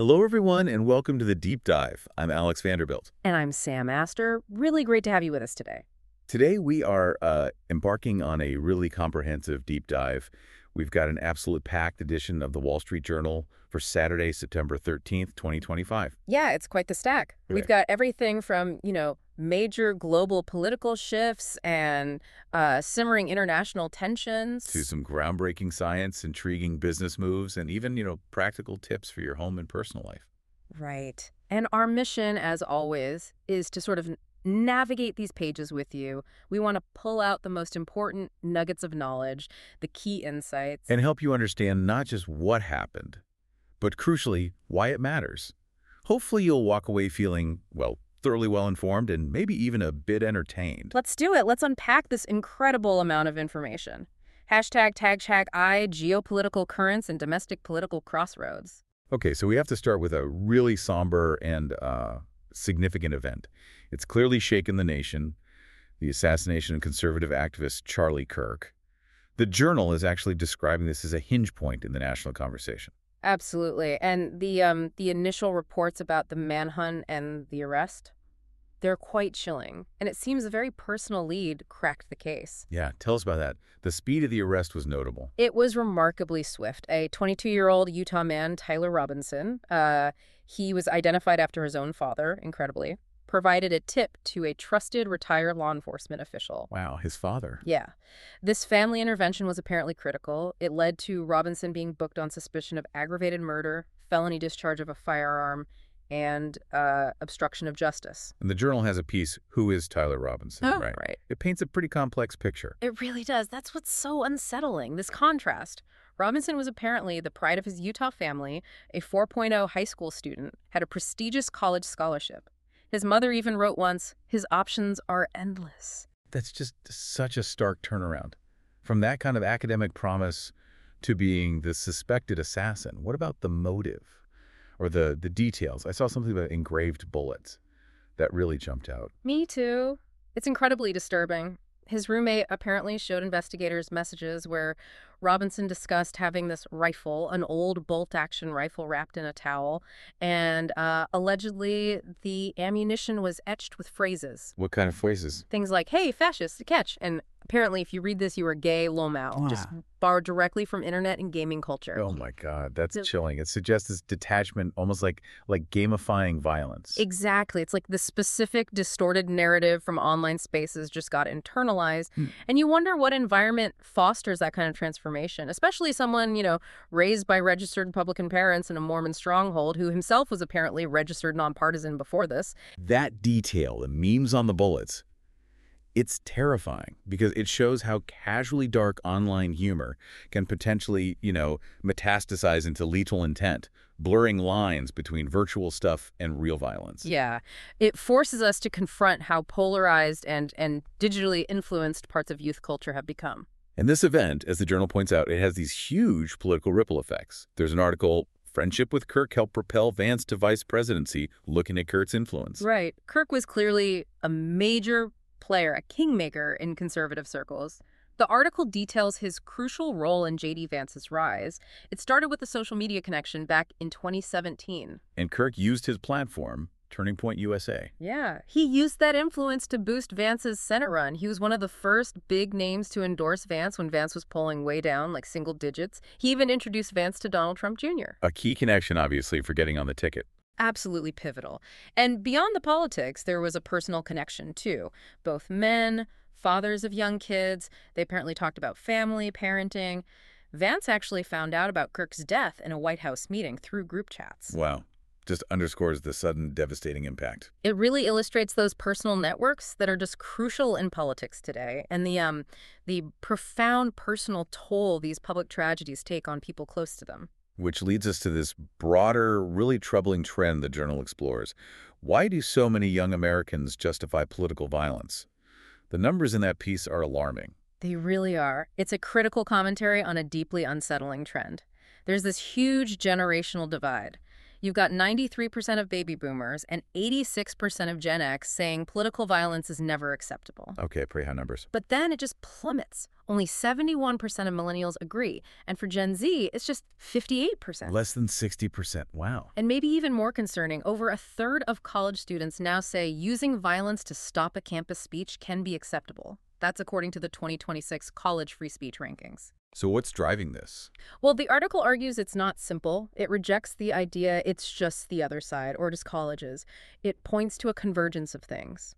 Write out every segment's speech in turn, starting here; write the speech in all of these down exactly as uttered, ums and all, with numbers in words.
Hello, everyone, and welcome to the Deep Dive. I'm Alex Vanderbilt. And I'm Sam Astor. Really great to have you with us today. Today, we are uh, embarking on a really comprehensive deep dive. We've got an absolute packed edition of the Wall Street Journal for Saturday, September thirteenth, twenty twenty-five. Yeah, it's quite the stack. Right. We've got everything from, you know, major global political shifts and uh, simmering international tensions. To some groundbreaking science, intriguing business moves, and even, you know, practical tips for your home and personal life. Right. And our mission, as always, is to sort of n- navigate these pages with you. We want to pull out the most important nuggets of knowledge, the key insights. And help you understand not just what happened, but crucially, why it matters. Hopefully, you'll walk away feeling, well, thoroughly well-informed and maybe even a bit entertained. Let's do it. Let's unpack this incredible amount of information. Hashtag tag check I, geopolitical currents and domestic political crossroads. Okay, so we have to start with a really somber and uh, significant event. It's clearly shaken the nation, the assassination of conservative activist Charlie Kirk. The Journal is actually describing this as a hinge point in the national conversation. Absolutely. And the um the initial reports about the manhunt and the arrest, they're quite chilling. And it seems a very personal lead cracked the case. Yeah, tell us about that. The speed of the arrest was notable. It was remarkably swift. A twenty-two-year-old Utah man, Tyler Robinson, uh, he was identified after his own father, incredibly, provided a tip to a trusted retired law enforcement official. Wow, his father. Yeah. This family intervention was apparently critical. It led to Robinson being booked on suspicion of aggravated murder, felony discharge of a firearm, and uh, obstruction of justice. And the Journal has a piece, Who is Tyler Robinson? Oh, right. right. It paints a pretty complex picture. It really does. That's what's so unsettling, this contrast. Robinson was apparently the pride of his Utah family, a four point oh high school student, had a prestigious college scholarship. His mother even wrote once, his options are endless. That's just such a stark turnaround. From that kind of academic promise to being the suspected assassin. What about the motive or the, the details? I saw something about engraved bullets that really jumped out. Me too. It's incredibly disturbing. His roommate apparently showed investigators messages where Robinson discussed having this rifle, an old bolt-action rifle wrapped in a towel, and uh, allegedly the ammunition was etched with phrases. What kind of phrases? Things like, hey, fascist, catch. And apparently, if you read this, you are gay, lomao. Just borrowed directly from internet and gaming culture. Oh my God, that's So- chilling. It suggests this detachment, almost like like gamifying violence. Exactly. It's like the specific distorted narrative from online spaces just got internalized. Hmm. And you wonder what environment fosters that kind of transformation, especially someone, you know, raised by registered Republican parents in a Mormon stronghold who himself was apparently registered nonpartisan before this. That detail, the memes on the bullets, it's terrifying because it shows how casually dark online humor can potentially, you know, metastasize into lethal intent, blurring lines between virtual stuff and real violence. Yeah. It forces us to confront how polarized and, and digitally influenced parts of youth culture have become. And this event, as the Journal points out, it has these huge political ripple effects. There's an article, Friendship with Kirk helped propel Vance to vice presidency, looking at Kirk's influence. Right. Kirk was clearly a major player, a kingmaker in conservative circles. The article details his crucial role in J D. Vance's rise. It started with a social media connection back in twenty seventeen. And Kirk used his platform, Turning Point U S A. Yeah, he used that influence to boost Vance's Senate run. He was one of the first big names to endorse Vance when Vance was polling way down, like single digits. He even introduced Vance to Donald Trump Junior A key connection, obviously, for getting on the ticket. Absolutely pivotal. And beyond the politics, there was a personal connection, too. Both men, fathers of young kids, they apparently talked about family, parenting. Vance actually found out about Kirk's death in a White House meeting through group chats. Wow. Just underscores the sudden, devastating impact. It really illustrates those personal networks that are just crucial in politics today, and the um the profound personal toll these public tragedies take on people close to them. Which leads us to this broader, really troubling trend the Journal explores. Why do so many young Americans justify political violence? The numbers in that piece are alarming. They really are. It's a critical commentary on a deeply unsettling trend. There's this huge generational divide. You've got ninety-three percent of baby boomers and eighty-six percent of Gen X saying political violence is never acceptable. Okay, pretty high numbers. But then it just plummets. Only seventy-one percent of millennials agree. And for Gen Z, it's just fifty-eight percent. Less than sixty percent. Wow. And maybe even more concerning, over a third of college students now say using violence to stop a campus speech can be acceptable. That's according to the twenty twenty-six College Free Speech Rankings. So what's driving this? Well, the article argues it's not simple. It rejects the idea it's just the other side, or just colleges. It points to a convergence of things.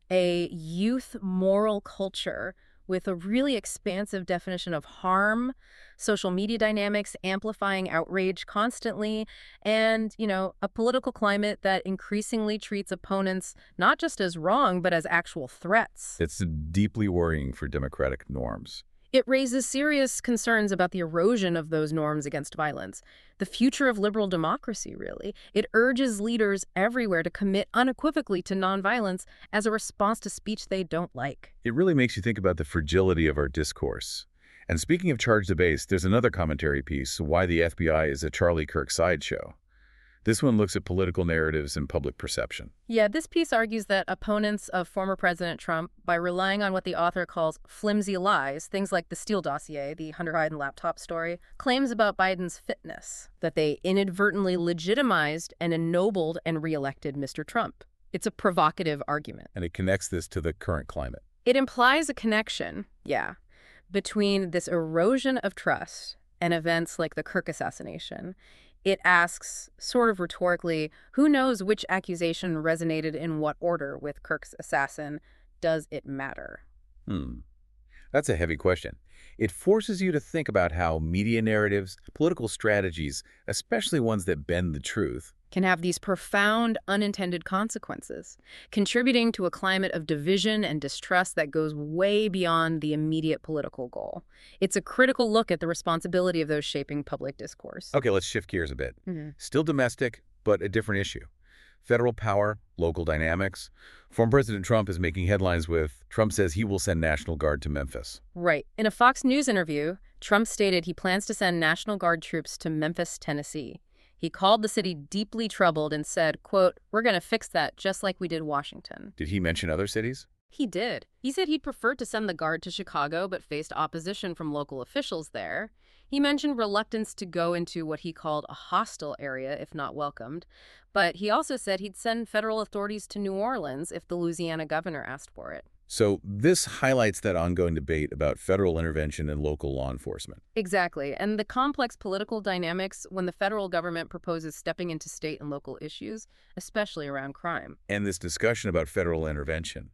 A youth moral culture with a really expansive definition of harm, social media dynamics amplifying outrage constantly, and, you know, a political climate that increasingly treats opponents not just as wrong, but as actual threats. It's deeply worrying for democratic norms. It raises serious concerns about the erosion of those norms against violence, the future of liberal democracy, really. It urges leaders everywhere to commit unequivocally to nonviolence as a response to speech they don't like. It really makes you think about the fragility of our discourse. And speaking of charge debates, there's another commentary piece, Why the F B I is a Charlie Kirk Sideshow. This one looks at political narratives and public perception. Yeah, this piece argues that opponents of former President Trump, by relying on what the author calls flimsy lies, things like the Steele dossier, the Hunter Biden laptop story, claims about Biden's fitness, that they inadvertently legitimized and ennobled and reelected Mister Trump. It's a provocative argument. And it connects this to the current climate. It implies a connection, yeah, between this erosion of trust and events like the Kirk assassination. It asks, sort of rhetorically, who knows which accusation resonated in what order with Kirk's assassin? Does it matter? Hmm. That's a heavy question. It forces you to think about how media narratives, political strategies, especially ones that bend the truth, can have these profound unintended consequences, contributing to a climate of division and distrust that goes way beyond the immediate political goal. It's a critical look at the responsibility of those shaping public discourse. Okay, let's shift gears a bit. Mm-hmm. Still domestic, but a different issue. Federal power, local dynamics. Former President Trump is making headlines with, Trump says he will send National Guard to Memphis. Right. In a Fox News interview, Trump stated he plans to send National Guard troops to Memphis, Tennessee. He called the city deeply troubled and said, quote, "We're going to fix that just like we did Washington." Did he mention other cities? He did. He said he'd prefer to send the Guard to Chicago, but faced opposition from local officials there. He mentioned reluctance to go into what he called a hostile area if not welcomed. But he also said he'd send federal authorities to New Orleans if the Louisiana governor asked for it. So this highlights that ongoing debate about federal intervention and local law enforcement. Exactly. And the complex political dynamics when the federal government proposes stepping into state and local issues, especially around crime. And this discussion about federal intervention,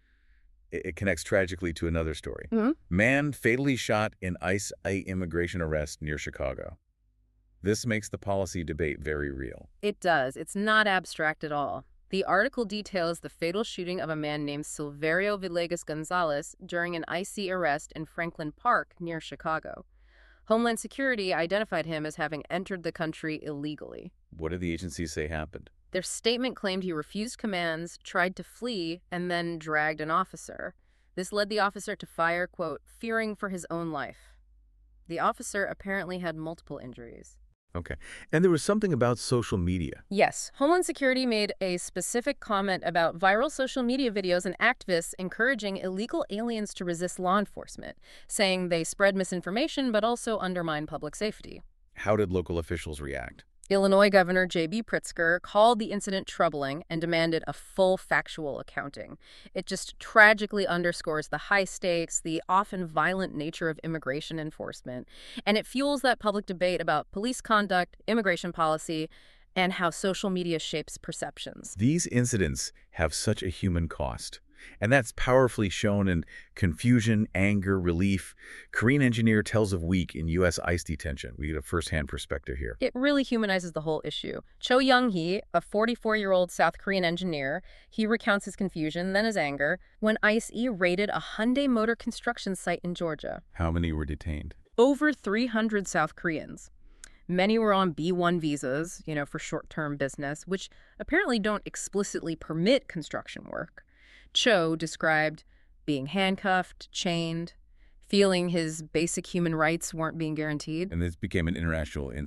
it, it connects tragically to another story. Mm-hmm. Man fatally shot in ICE immigration arrest near Chicago. This makes the policy debate very real. It does. It's not abstract at all. The article details the fatal shooting of a man named Silverio Villegas Gonzalez during an ICE arrest in Franklin Park near Chicago. Homeland Security identified him as having entered the country illegally. What did the agencies say happened? Their statement claimed he refused commands, tried to flee, and then dragged an officer. This led the officer to fire, quote, fearing for his own life. The officer apparently had multiple injuries. Okay. And there was something about social media. Yes. Homeland Security made a specific comment about viral social media videos and activists encouraging illegal aliens to resist law enforcement, saying they spread misinformation but also undermine public safety. How did local officials react? Illinois Governor J B Pritzker called the incident troubling and demanded a full factual accounting. It just tragically underscores the high stakes, the often violent nature of immigration enforcement, and it fuels that public debate about police conduct, immigration policy, and how social media shapes perceptions. These incidents have such a human cost. And that's powerfully shown in confusion, anger, relief. Korean engineer tells of week in U S ICE detention. We get a first-hand perspective here. It really humanizes the whole issue. Cho Young-hee, a forty-four-year-old South Korean engineer, he recounts his confusion, then his anger, when ICE raided a Hyundai Motor construction site in Georgia. How many were detained? Over three hundred South Koreans. Many were on B one visas, you know, for short-term business, which apparently don't explicitly permit construction work. Cho described being handcuffed, chained, feeling his basic human rights weren't being guaranteed. And this became an international incident.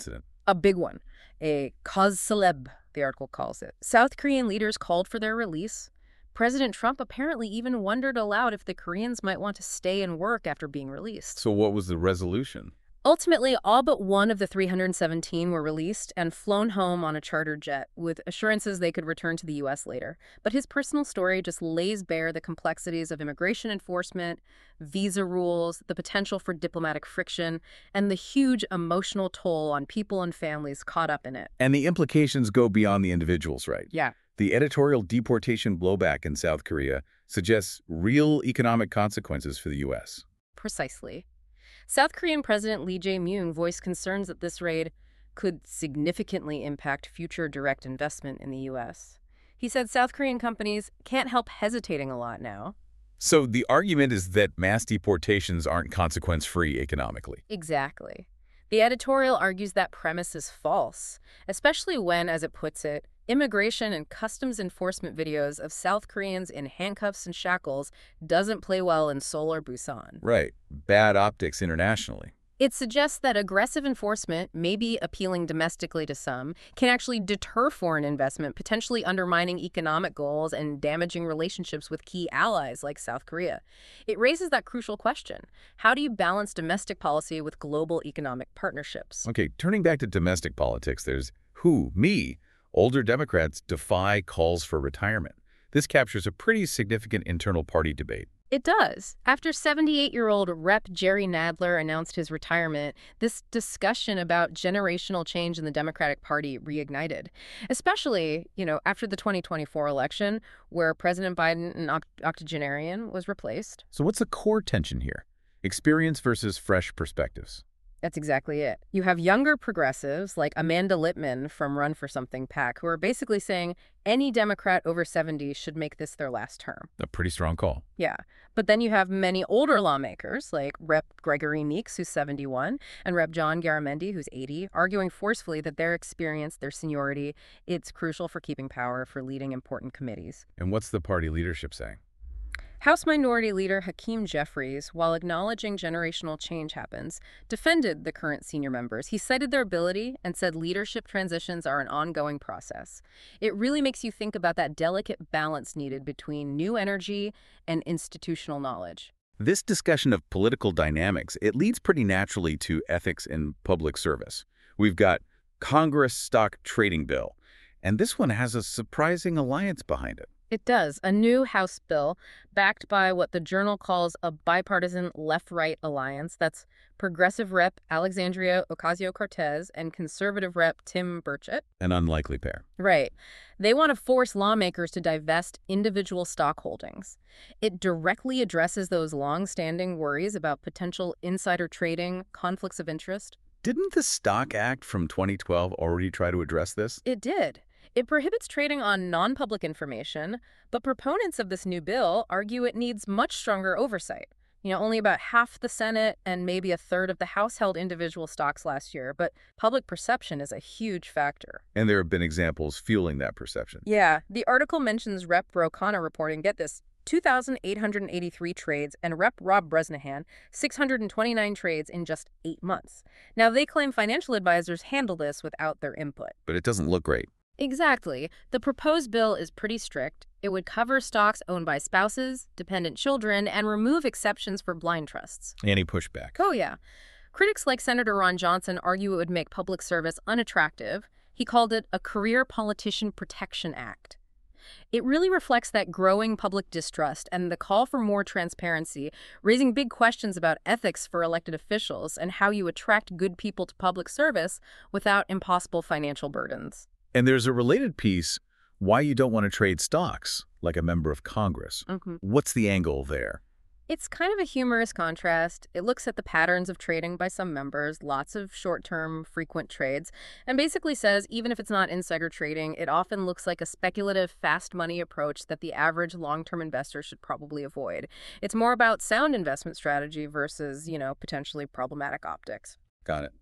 A big one. A cause célèbre, the article calls it. South Korean leaders called for their release. President Trump apparently even wondered aloud if the Koreans might want to stay and work after being released. So what was the resolution? Ultimately, all but one of the three hundred seventeen were released and flown home on a charter jet, with assurances they could return to the U S later. But his personal story just lays bare the complexities of immigration enforcement, visa rules, the potential for diplomatic friction, and the huge emotional toll on people and families caught up in it. And the implications go beyond the individuals, right? Yeah. The editorial deportation blowback in South Korea suggests real economic consequences for the U S. Precisely. South Korean President Lee Jae-myung voiced concerns that this raid could significantly impact future direct investment in the U S. He said South Korean companies can't help hesitating a lot now. So the argument is that mass deportations aren't consequence-free economically. Exactly. The editorial argues that premise is false, especially when, as it puts it, immigration and customs enforcement videos of South Koreans in handcuffs and shackles doesn't play well in Seoul or Busan. Right. Bad optics internationally. It suggests that aggressive enforcement, maybe appealing domestically to some, can actually deter foreign investment, potentially undermining economic goals and damaging relationships with key allies like South Korea. It raises that crucial question. How do you balance domestic policy with global economic partnerships? Okay, turning back to domestic politics, there's who, me, older Democrats defy calls for retirement. This captures a pretty significant internal party debate. It does. After seventy-eight-year-old Representative Jerry Nadler announced his retirement, this discussion about generational change in the Democratic Party reignited, especially, you know, after the twenty twenty-four election, where President Biden, an oct- octogenarian, was replaced. So what's the core tension here? Experience versus fresh perspectives. That's exactly it. You have younger progressives like Amanda Littman from Run for Something PAC who are basically saying any Democrat over seventy should make this their last term. A pretty strong call. Yeah. But then you have many older lawmakers like Representative Gregory Meeks, who's seventy-one, and Representative John Garamendi, who's eighty, arguing forcefully that their experience, their seniority, it's crucial for keeping power, for leading important committees. And what's the party leadership saying? House Minority Leader Hakeem Jeffries, while acknowledging generational change happens, defended the current senior members. He cited their ability and said leadership transitions are an ongoing process. It really makes you think about that delicate balance needed between new energy and institutional knowledge. This discussion of political dynamics, it leads pretty naturally to ethics in public service. We've got Congress Stock Trading Bill, and this one has a surprising alliance behind it. It does. A new House bill backed by what the Journal calls a bipartisan left-right alliance. That's Progressive Rep Alexandria Ocasio-Cortez and Conservative Rep Tim Burchett. An unlikely pair. Right. They want to force lawmakers to divest individual stock holdings. It directly addresses those long-standing worries about potential insider trading, conflicts of interest. Didn't the Stock Act from twenty twelve already try to address this? It did. It prohibits trading on non-public information, but proponents of this new bill argue it needs much stronger oversight. You know, only about half the Senate and maybe a third of the House held individual stocks last year, but public perception is a huge factor. And there have been examples fueling that perception. Yeah, the article mentions Representative Ro Khanna reporting, get this, two thousand eight hundred eighty-three trades, and Representative Rob Bresnahan, six hundred twenty-nine trades in just eight months. Now, they claim financial advisors handle this without their input. But it doesn't look great. Exactly. The proposed bill is pretty strict. It would cover stocks owned by spouses, dependent children, and remove exceptions for blind trusts. Any pushback? Oh, yeah. Critics like Senator Ron Johnson argue it would make public service unattractive. He called it a Career Politician Protection Act. It really reflects that growing public distrust and the call for more transparency, raising big questions about ethics for elected officials and how you attract good people to public service without impossible financial burdens. And there's a related piece, why you don't want to trade stocks, like a member of Congress. Mm-hmm. What's the angle there? It's kind of a humorous contrast. It looks at the patterns of trading by some members, lots of short-term, frequent trades, and basically says even if it's not insider trading, it often looks like a speculative, fast money approach that the average long-term investor should probably avoid. It's more about sound investment strategy versus, you know, potentially problematic optics. Got it.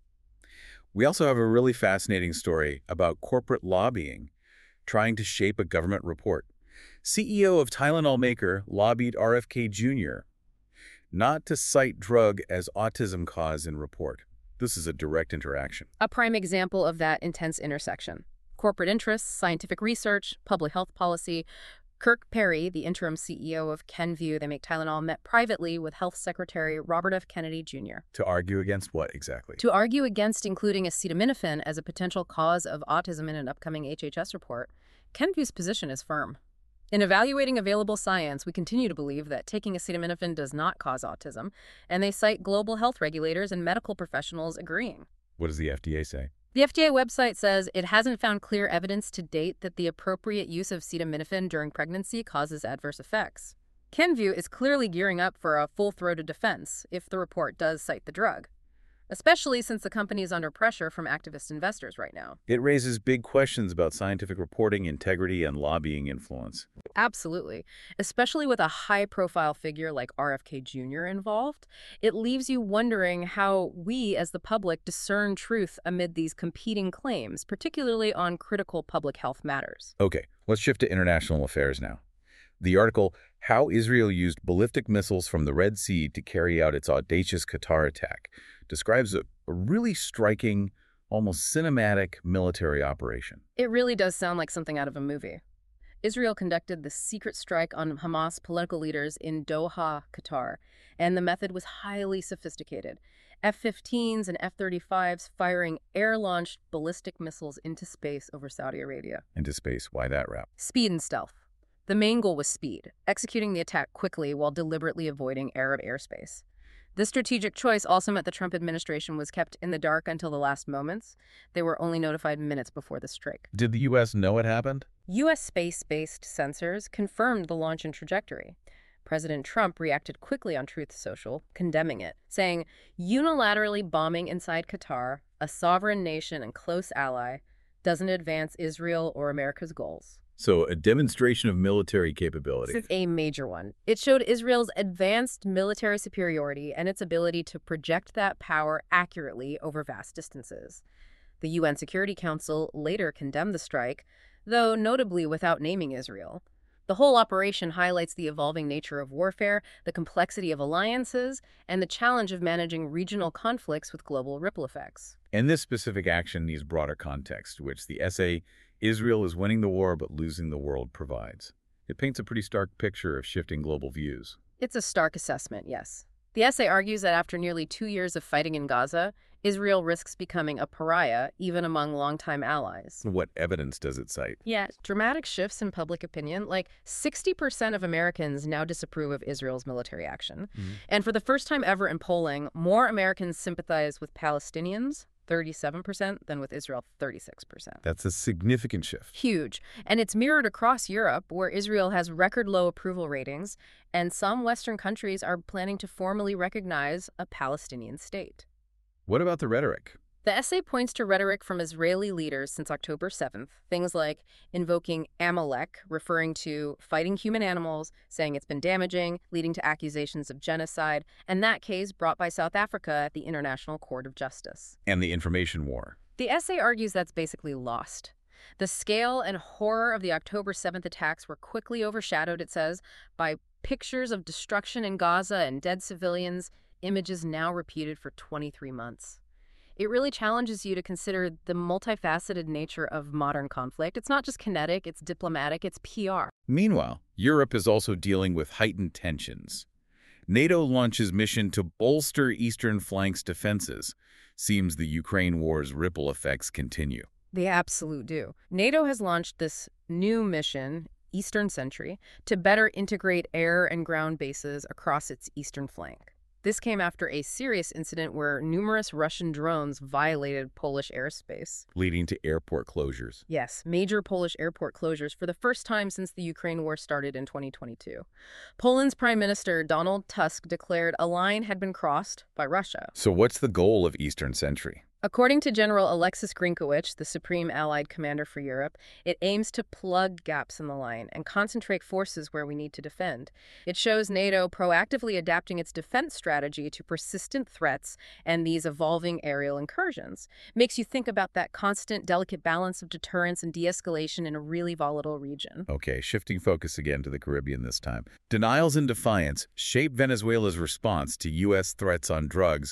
We also have a really fascinating story about corporate lobbying trying to shape a government report. C E O of Tylenol maker lobbied R F K Junior not to cite drug as autism cause in report. This is a direct interaction. A prime example of that intense intersection. Corporate interests, scientific research, public health policy. Kirk Perry, the interim C E O of Kenvue, they make Tylenol, met privately with Health Secretary Robert F. Kennedy Junior To argue against what exactly? To argue against including acetaminophen as a potential cause of autism in an upcoming H H S report. Kenvue's position is firm. In evaluating available science, we continue to believe that taking acetaminophen does not cause autism, and they cite global health regulators and medical professionals agreeing. What does the F D A say? The F D A website says it hasn't found clear evidence to date that the appropriate use of acetaminophen during pregnancy causes adverse effects. Kenvue is clearly gearing up for a full-throated defense if the report does cite the drug, especially since the company is under pressure from activist investors right now. It raises big questions about scientific reporting, integrity, and lobbying influence. Absolutely. Especially with a high-profile figure like R F K Junior involved, it leaves you wondering how we as the public discern truth amid these competing claims, particularly on critical public health matters. Okay, let's shift to international affairs now. The article, How Israel Used Ballistic Missiles from the Red Sea to Carry Out Its Audacious Qatar Attack, describes a, a really striking, almost cinematic military operation. It really does sound like something out of a movie. Israel conducted the secret strike on Hamas political leaders in Doha, Qatar, and the method was highly sophisticated. F fifteens and F thirty-fives firing air-launched ballistic missiles into space over Saudi Arabia. Into space, why that route? Speed and stealth. The main goal was speed, executing the attack quickly while deliberately avoiding Arab airspace. This strategic choice also meant the Trump administration was kept in the dark until the last moments. They were only notified minutes before the strike. Did the U S know it happened? U S space-based sensors confirmed the launch and trajectory. President Trump reacted quickly on Truth Social, condemning it, saying, unilaterally bombing inside Qatar, a sovereign nation and close ally, doesn't advance Israel or America's goals. So a demonstration of military capability. This is a major one. It showed Israel's advanced military superiority and its ability to project that power accurately over vast distances. The U N Security Council later condemned the strike, though notably without naming Israel. The whole operation highlights the evolving nature of warfare, the complexity of alliances, and the challenge of managing regional conflicts with global ripple effects. And this specific action needs broader context, which the essay Israel is winning the war but losing the world provides. It paints a pretty stark picture of shifting global views. It's a stark assessment, yes. The essay argues that after nearly two years of fighting in Gaza, Israel risks becoming a pariah, even among longtime allies. What evidence does it cite? Yeah, dramatic shifts in public opinion. Like sixty percent of Americans now disapprove of Israel's military action. Mm-hmm. And for the first time ever in polling, more Americans sympathize with Palestinians, thirty-seven percent, than with Israel, thirty-six percent. That's a significant shift. Huge. And it's mirrored across Europe, where Israel has record low approval ratings, and some Western countries are planning to formally recognize a Palestinian state. What about the rhetoric? The essay points to rhetoric from Israeli leaders since October seventh, things like invoking Amalek, referring to fighting human animals, saying it's been damaging, leading to accusations of genocide, and that case brought by South Africa at the International Court of Justice. And the information war. The essay argues that's basically lost. The scale and horror of the October seventh attacks were quickly overshadowed, it says, by pictures of destruction in Gaza and dead civilians, images now repeated for twenty-three months. It really challenges you to consider the multifaceted nature of modern conflict. It's not just kinetic, it's diplomatic, it's P R. Meanwhile, Europe is also dealing with heightened tensions. NATO launches mission to bolster eastern flank's defenses. Seems the Ukraine war's ripple effects continue. They absolutely do. NATO has launched this new mission, Eastern Sentry, to better integrate air and ground bases across its eastern flank. This came after a serious incident where numerous Russian drones violated Polish airspace, leading to airport closures. Yes, major Polish airport closures for the first time since the Ukraine war started in twenty twenty-two. Poland's Prime Minister Donald Tusk declared a line had been crossed by Russia. So what's the goal of Eastern Sentry? According to General Alexis Grinkowicz, the Supreme Allied Commander for Europe, it aims to plug gaps in the line and concentrate forces where we need to defend. It shows NATO proactively adapting its defense strategy to persistent threats and these evolving aerial incursions. Makes you think about that constant, delicate balance of deterrence and de-escalation in a really volatile region. Okay, shifting focus again to the Caribbean this time. Denials and defiance shape Venezuela's response to U S threats on drugs,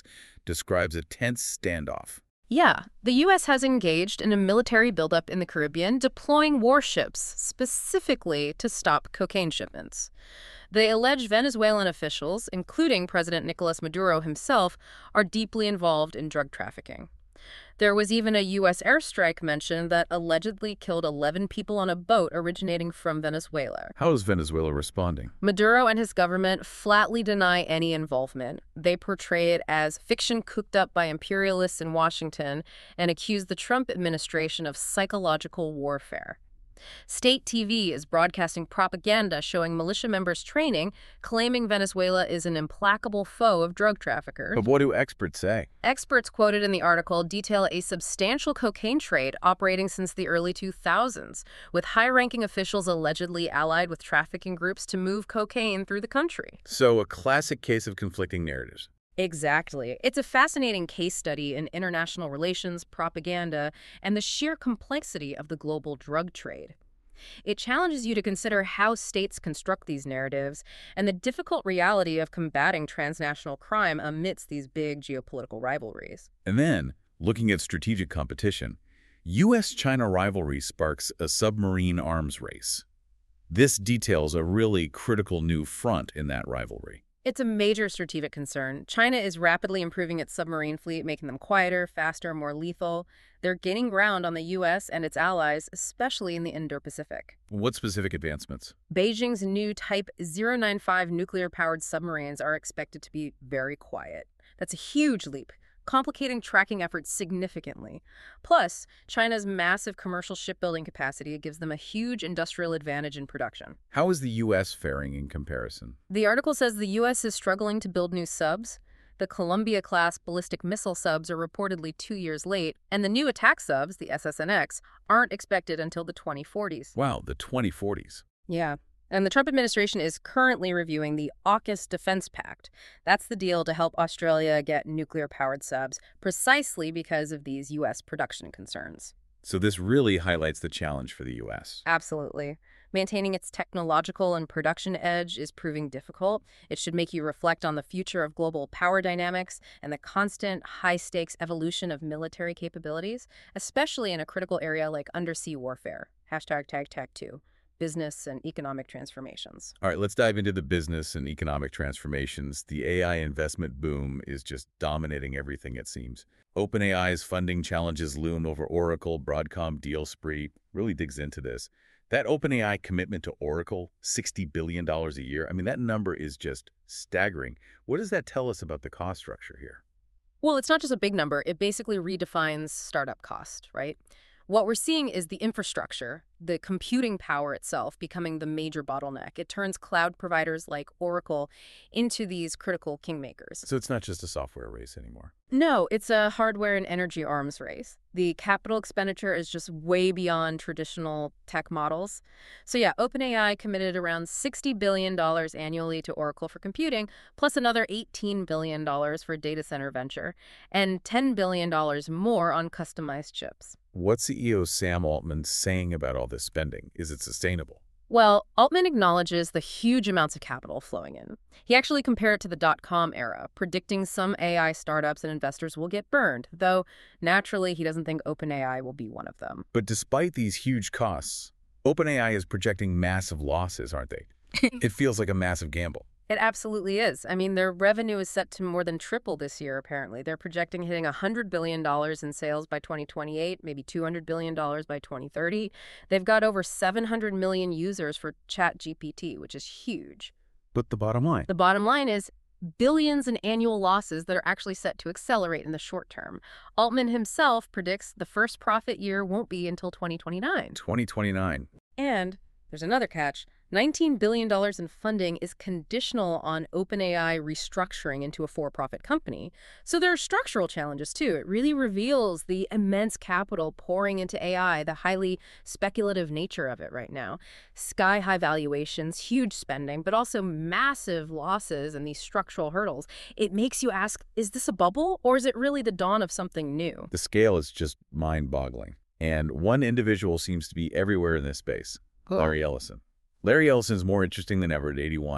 describes a tense standoff. Yeah, the U S has engaged in a military buildup in the Caribbean, deploying warships specifically to stop cocaine shipments. The alleged Venezuelan officials, including President Nicolas Maduro himself, are deeply involved in drug trafficking. There was even a U S airstrike mentioned that allegedly killed eleven people on a boat originating from Venezuela. How is Venezuela responding? Maduro and his government flatly deny any involvement. They portray it as fiction cooked up by imperialists in Washington and accuse the Trump administration of psychological warfare. State T V is broadcasting propaganda showing militia members training, claiming Venezuela is an implacable foe of drug traffickers. But what do experts say? Experts quoted in the article detail a substantial cocaine trade operating since the early two thousands, with high-ranking officials allegedly allied with trafficking groups to move cocaine through the country. So a classic case of conflicting narratives. Exactly. It's a fascinating case study in international relations, propaganda, and the sheer complexity of the global drug trade. It challenges you to consider how states construct these narratives and the difficult reality of combating transnational crime amidst these big geopolitical rivalries. And then, looking at strategic competition, U S China rivalry sparks a submarine arms race. This details a really critical new front in that rivalry. It's a major strategic concern. China is rapidly improving its submarine fleet, making them quieter, faster, more lethal. They're gaining ground on the U S and its allies, especially in the Indo-Pacific. What specific advancements? Beijing's new Type zero nine five nuclear-powered submarines are expected to be very quiet. That's a huge leap, complicating tracking efforts significantly. Plus, China's massive commercial shipbuilding capacity gives them a huge industrial advantage in production. How is the U S faring in comparison? The article says the U S is struggling to build new subs. The Columbia-class ballistic missile subs are reportedly two years late, and the new attack subs, the S S N X, aren't expected until the twenty forties. Wow, the twenty forties. Yeah. And the Trump administration is currently reviewing the AUKUS Defense Pact. That's the deal to help Australia get nuclear-powered subs, precisely because of these U S production concerns. So this really highlights the challenge for the U S. Absolutely. Maintaining its technological and production edge is proving difficult. It should make you reflect on the future of global power dynamics and the constant, high-stakes evolution of military capabilities, especially in a critical area like undersea warfare. Hashtag tag tag two. Business and economic transformations. All right, let's dive into the business and economic transformations. The A I investment boom is just dominating everything, it seems. OpenAI's funding challenges loom over Oracle. Broadcom deal spree really digs into this. That OpenAI commitment to Oracle, sixty billion dollars a year, I mean, that number is just staggering. What does that tell us about the cost structure here? Well, it's not just a big number. It basically redefines startup cost, right? What we're seeing is the infrastructure, the computing power itself, becoming the major bottleneck. It turns cloud providers like Oracle into these critical kingmakers. So it's not just a software race anymore. No, it's a hardware and energy arms race. The capital expenditure is just way beyond traditional tech models. So yeah, OpenAI committed around sixty billion dollars annually to Oracle for computing, plus another eighteen billion dollars for data center venture, and ten billion dollars more on customized chips. What's C E O Sam Altman saying about all this spending? Is it sustainable? Well, Altman acknowledges the huge amounts of capital flowing in. He actually compared it to the dot-com era, predicting some A I startups and investors will get burned, though naturally he doesn't think OpenAI will be one of them. But despite these huge costs, OpenAI is projecting massive losses, aren't they? It feels like a massive gamble. It absolutely is. I mean, their revenue is set to more than triple this year, apparently. They're projecting hitting one hundred billion dollars in sales by twenty twenty-eight, maybe two hundred billion dollars by twenty thirty. They've got over seven hundred million users for ChatGPT, which is huge. But the bottom line? The bottom line is billions in annual losses that are actually set to accelerate in the short term. Altman himself predicts the first profit year won't be until twenty twenty-nine. twenty twenty-nine. And there's another catch. nineteen billion dollars in funding is conditional on OpenAI restructuring into a for-profit company. So there are structural challenges, too. It really reveals the immense capital pouring into A I, the highly speculative nature of it right now. Sky-high valuations, huge spending, but also massive losses and these structural hurdles. It makes you ask, is this a bubble, or is it really the dawn of something new? The scale is just mind-boggling. And one individual seems to be everywhere in this space, Larry Ellison. Larry Ellison's more interesting than ever at eighty-one,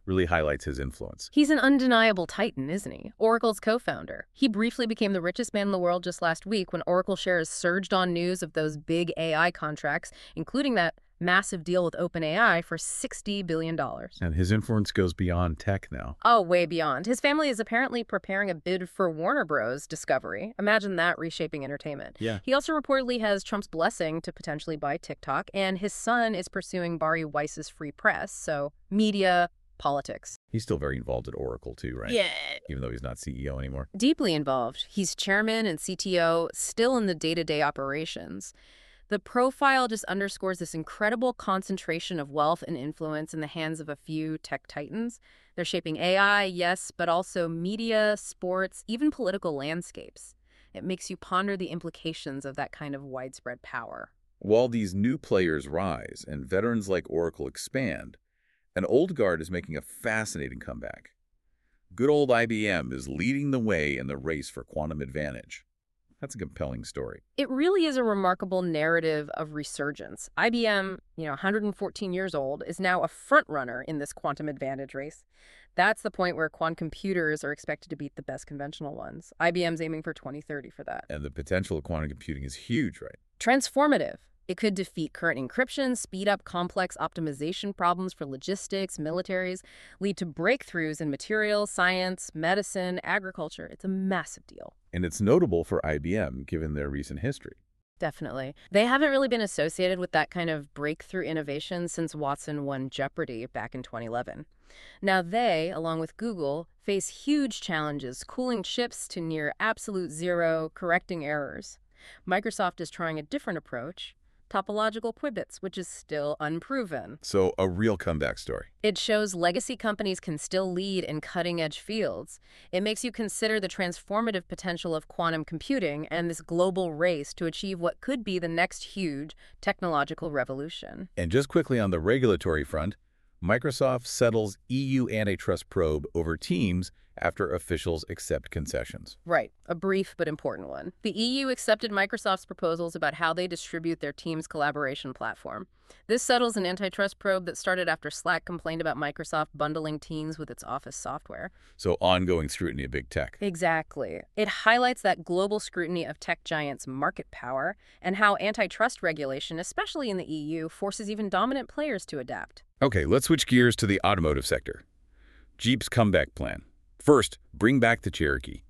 really highlights his influence. He's an undeniable titan, isn't he? Oracle's co-founder. He briefly became the richest man in the world just last week when Oracle shares surged on news of those big A I contracts, including that massive deal with OpenAI for sixty billion dollars. And his influence goes beyond tech now. Oh, way beyond. His family is apparently preparing a bid for Warner Bros. Discovery. Imagine that reshaping entertainment. Yeah. He also reportedly has Trump's blessing to potentially buy TikTok, and his son is pursuing Bari Weiss's Free Press, so media, politics. He's still very involved at Oracle too, right? Yeah. Even though he's not C E O anymore. Deeply involved. He's chairman and C T O, still in the day-to-day operations. The profile just underscores this incredible concentration of wealth and influence in the hands of a few tech titans. They're shaping A I, yes, but also media, sports, even political landscapes. It makes you ponder the implications of that kind of widespread power. While these new players rise and veterans like Oracle expand, an old guard is making a fascinating comeback. Good old I B M is leading the way in the race for quantum advantage. That's a compelling story. It really is a remarkable narrative of resurgence. I B M, you know, one hundred fourteen years old, is now a front-runner in this quantum advantage race. That's the point where quantum computers are expected to beat the best conventional ones. I B M's aiming for twenty thirty for that. And the potential of quantum computing is huge, right? Transformative. It could defeat current encryption, speed up complex optimization problems for logistics, militaries, lead to breakthroughs in materials, science, medicine, agriculture. It's a massive deal. And it's notable for I B M given their recent history. Definitely. They haven't really been associated with that kind of breakthrough innovation since Watson won Jeopardy back in twenty eleven. Now they, along with Google, face huge challenges, cooling chips to near absolute zero, correcting errors. Microsoft is trying a different approach, topological qubits, which is still unproven. So a real comeback story. It shows legacy companies can still lead in cutting-edge fields. It makes you consider the transformative potential of quantum computing and this global race to achieve what could be the next huge technological revolution. And just quickly on the regulatory front, Microsoft settles E U antitrust probe over Teams after officials accept concessions. Right, a brief but important one. The E U accepted Microsoft's proposals about how they distribute their Teams collaboration platform. This settles an antitrust probe that started after Slack complained about Microsoft bundling Teams with its Office software. So ongoing scrutiny of big tech. Exactly. It highlights that global scrutiny of tech giants' market power and how antitrust regulation, especially in the E U, forces even dominant players to adapt. Okay, let's switch gears to the automotive sector. Jeep's comeback plan. First, bring back the Cherokee.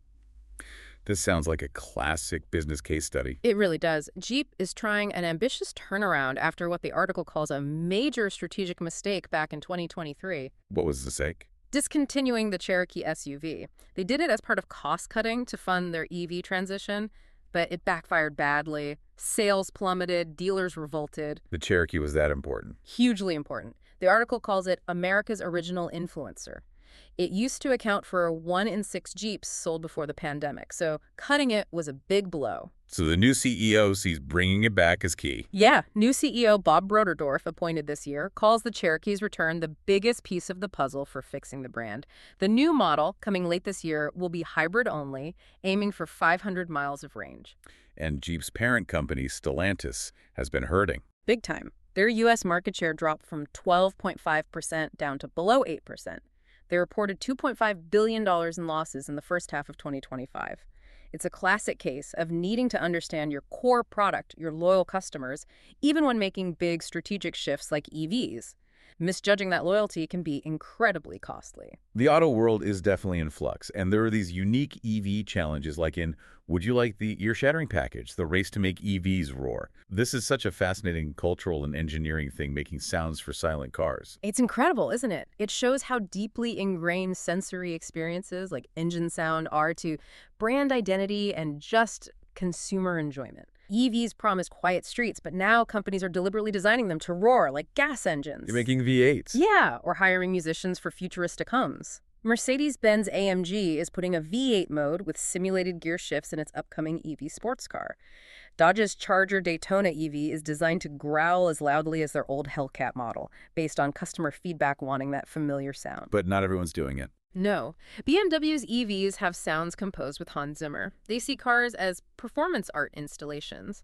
This sounds like a classic business case study. It really does. Jeep is trying an ambitious turnaround after what the article calls a major strategic mistake back in twenty twenty-three. What was the mistake? Discontinuing the Cherokee S U V. They did it as part of cost-cutting to fund their E V transition, but it backfired badly. Sales plummeted, dealers revolted. The Cherokee was that important. Hugely important. The article calls it America's original influencer. It used to account for one in six Jeeps sold before the pandemic, so cutting it was a big blow. So the new C E O sees bringing it back as key. Yeah, new C E O Bob Broderdorf, appointed this year, calls the Cherokee's return the biggest piece of the puzzle for fixing the brand. The new model, coming late this year, will be hybrid only, aiming for five hundred miles of range. And Jeep's parent company, Stellantis, has been hurting. Big time. Their U S market share dropped from twelve point five percent down to below eight percent. They reported two point five billion dollars in losses in the first half of twenty twenty-five. It's a classic case of needing to understand your core product, your loyal customers, even when making big strategic shifts like E Vs. Misjudging that loyalty can be incredibly costly. The auto world is definitely in flux, and there are these unique E V challenges like in Would You Like the Ear-Shattering Package, the race to make E Vs roar. This is such a fascinating cultural and engineering thing, making sounds for silent cars. It's incredible, isn't it? It shows how deeply ingrained sensory experiences like engine sound are to brand identity and just consumer enjoyment. E Vs promise quiet streets, but now companies are deliberately designing them to roar like gas engines. You're making V eights. Yeah, or hiring musicians for futuristic hums. Mercedes-Benz A M G is putting a V eight mode with simulated gear shifts in its upcoming E V sports car. Dodge's Charger Daytona E V is designed to growl as loudly as their old Hellcat model, based on customer feedback wanting that familiar sound. But not everyone's doing it. No. B M W's E Vs have sounds composed with Hans Zimmer. They see cars as performance art installations.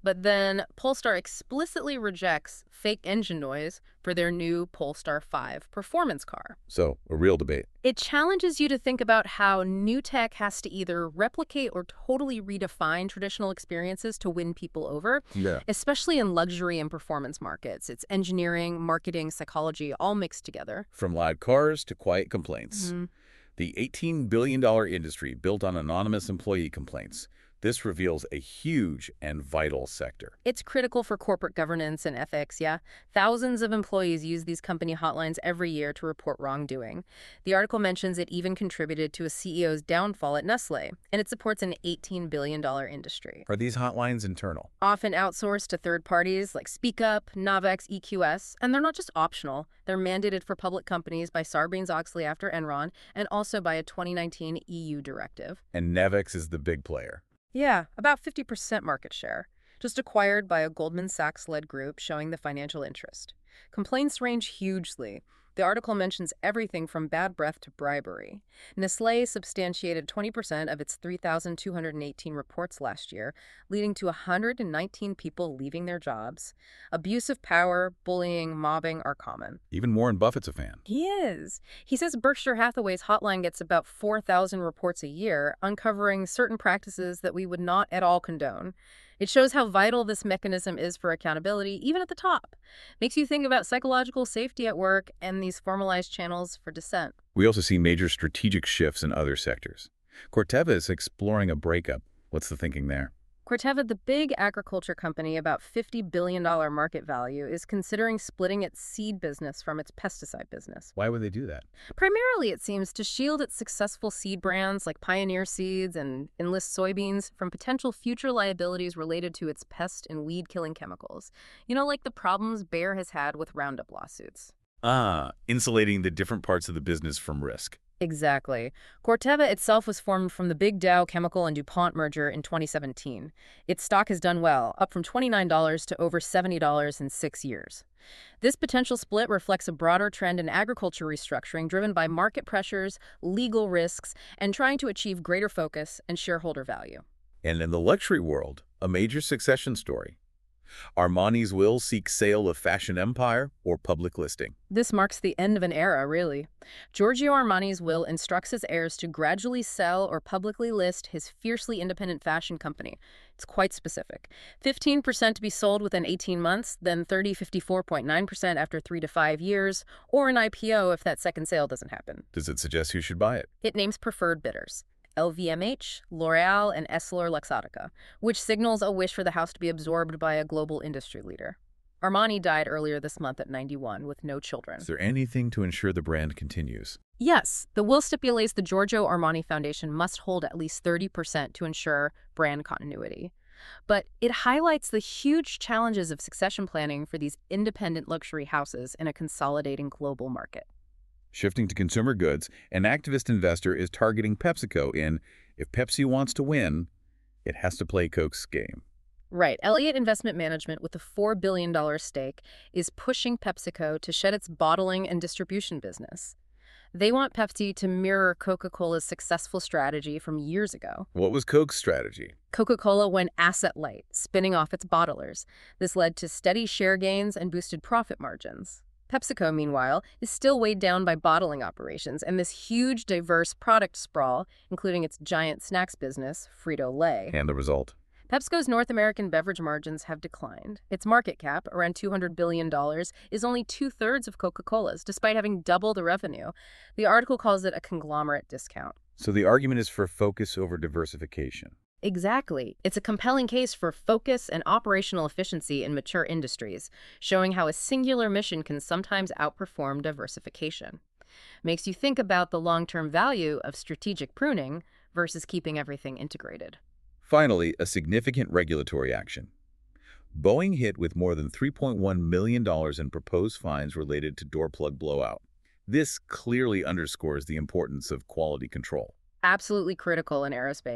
But then Polestar explicitly rejects fake engine noise for their new Polestar five performance car. So, a real debate. It challenges you to think about how new tech has to either replicate or totally redefine traditional experiences to win people over, Yeah. especially in luxury and performance markets. It's engineering, marketing, psychology, all mixed together. From loud cars to quiet complaints. Mhm. The eighteen billion dollar industry built on anonymous employee complaints. This reveals a huge and vital sector. It's critical for corporate governance and ethics, yeah. Thousands of employees use these company hotlines every year to report wrongdoing. The article mentions it even contributed to a C E O's downfall at Nestle, and it supports an eighteen billion dollar industry. Are these hotlines internal? Often outsourced to third parties like SpeakUp, Navex, E Q S, and they're not just optional. They're mandated for public companies by Sarbanes-Oxley after Enron, and also by a twenty nineteen E U directive. And Navex is the big player. Yeah, about fifty percent market share, just acquired by a Goldman Sachs-led group showing the financial interest. Complaints range hugely. The article mentions everything from bad breath to bribery. Nestlé substantiated twenty percent of its three thousand two hundred eighteen reports last year, leading to one hundred nineteen people leaving their jobs. Abuse of power, bullying, mobbing are common. Even Warren Buffett's a fan. He is. He says Berkshire Hathaway's hotline gets about four thousand reports a year, uncovering certain practices that we would not at all condone. It shows how vital this mechanism is for accountability, even at the top. Makes you think about psychological safety at work and these formalized channels for dissent. We also see major strategic shifts in other sectors. Corteva is exploring a breakup. What's the thinking there? Corteva, the big agriculture company, about fifty billion dollar market value, is considering splitting its seed business from its pesticide business. Why would they do that? Primarily, it seems, to shield its successful seed brands like Pioneer Seeds and Enlist soybeans from potential future liabilities related to its pest and weed-killing chemicals. You know, like the problems Bayer has had with Roundup lawsuits. Ah, insulating the different parts of the business from risk. Exactly. Corteva itself was formed from the Big Dow Chemical and DuPont merger in twenty seventeen. Its stock has done well, up from twenty-nine dollars to over seventy dollars in six years. This potential split reflects a broader trend in agriculture restructuring driven by market pressures, legal risks, and trying to achieve greater focus and shareholder value. And in the luxury world, a major succession story. Armani's will seek sale of fashion empire or public listing. This marks the end of an era, really. Giorgio Armani's will instructs his heirs to gradually sell or publicly list his fiercely independent fashion company. It's quite specific. fifteen percent to be sold within eighteen months, then thirty to fifty-four point nine percent after three to five years, or an I P O if that second sale doesn't happen. Does it suggest who should buy it? It names preferred bidders. L V M H, L'Oreal, and EssilorLuxottica, which signals a wish for the house to be absorbed by a global industry leader. Armani died earlier this month at ninety-one with no children. Is there anything to ensure the brand continues? Yes, the will stipulates the Giorgio Armani Foundation must hold at least thirty percent to ensure brand continuity. But it highlights the huge challenges of succession planning for these independent luxury houses in a consolidating global market. Shifting to consumer goods, an activist investor is targeting PepsiCo in, if Pepsi wants to win, it has to play Coke's game. Right. Elliott Investment Management, with a four billion dollar stake, is pushing PepsiCo to shed its bottling and distribution business. They want Pepsi to mirror Coca-Cola's successful strategy from years ago. What was Coke's strategy? Coca-Cola went asset light, spinning off its bottlers. This led to steady share gains and boosted profit margins. PepsiCo, meanwhile, is still weighed down by bottling operations and this huge, diverse product sprawl, including its giant snacks business, Frito-Lay. And the result? PepsiCo's North American beverage margins have declined. Its market cap, around two hundred billion dollars, is only two-thirds of Coca-Cola's, despite having double the revenue. The article calls it a conglomerate discount. So the argument is for focus over diversification. Exactly. It's a compelling case for focus and operational efficiency in mature industries, showing how a singular mission can sometimes outperform diversification. Makes you think about the long-term value of strategic pruning versus keeping everything integrated. Finally, a significant regulatory action. Boeing hit with more than three point one million dollars in proposed fines related to door plug blowout. This clearly underscores the importance of quality control. Absolutely critical in aerospace.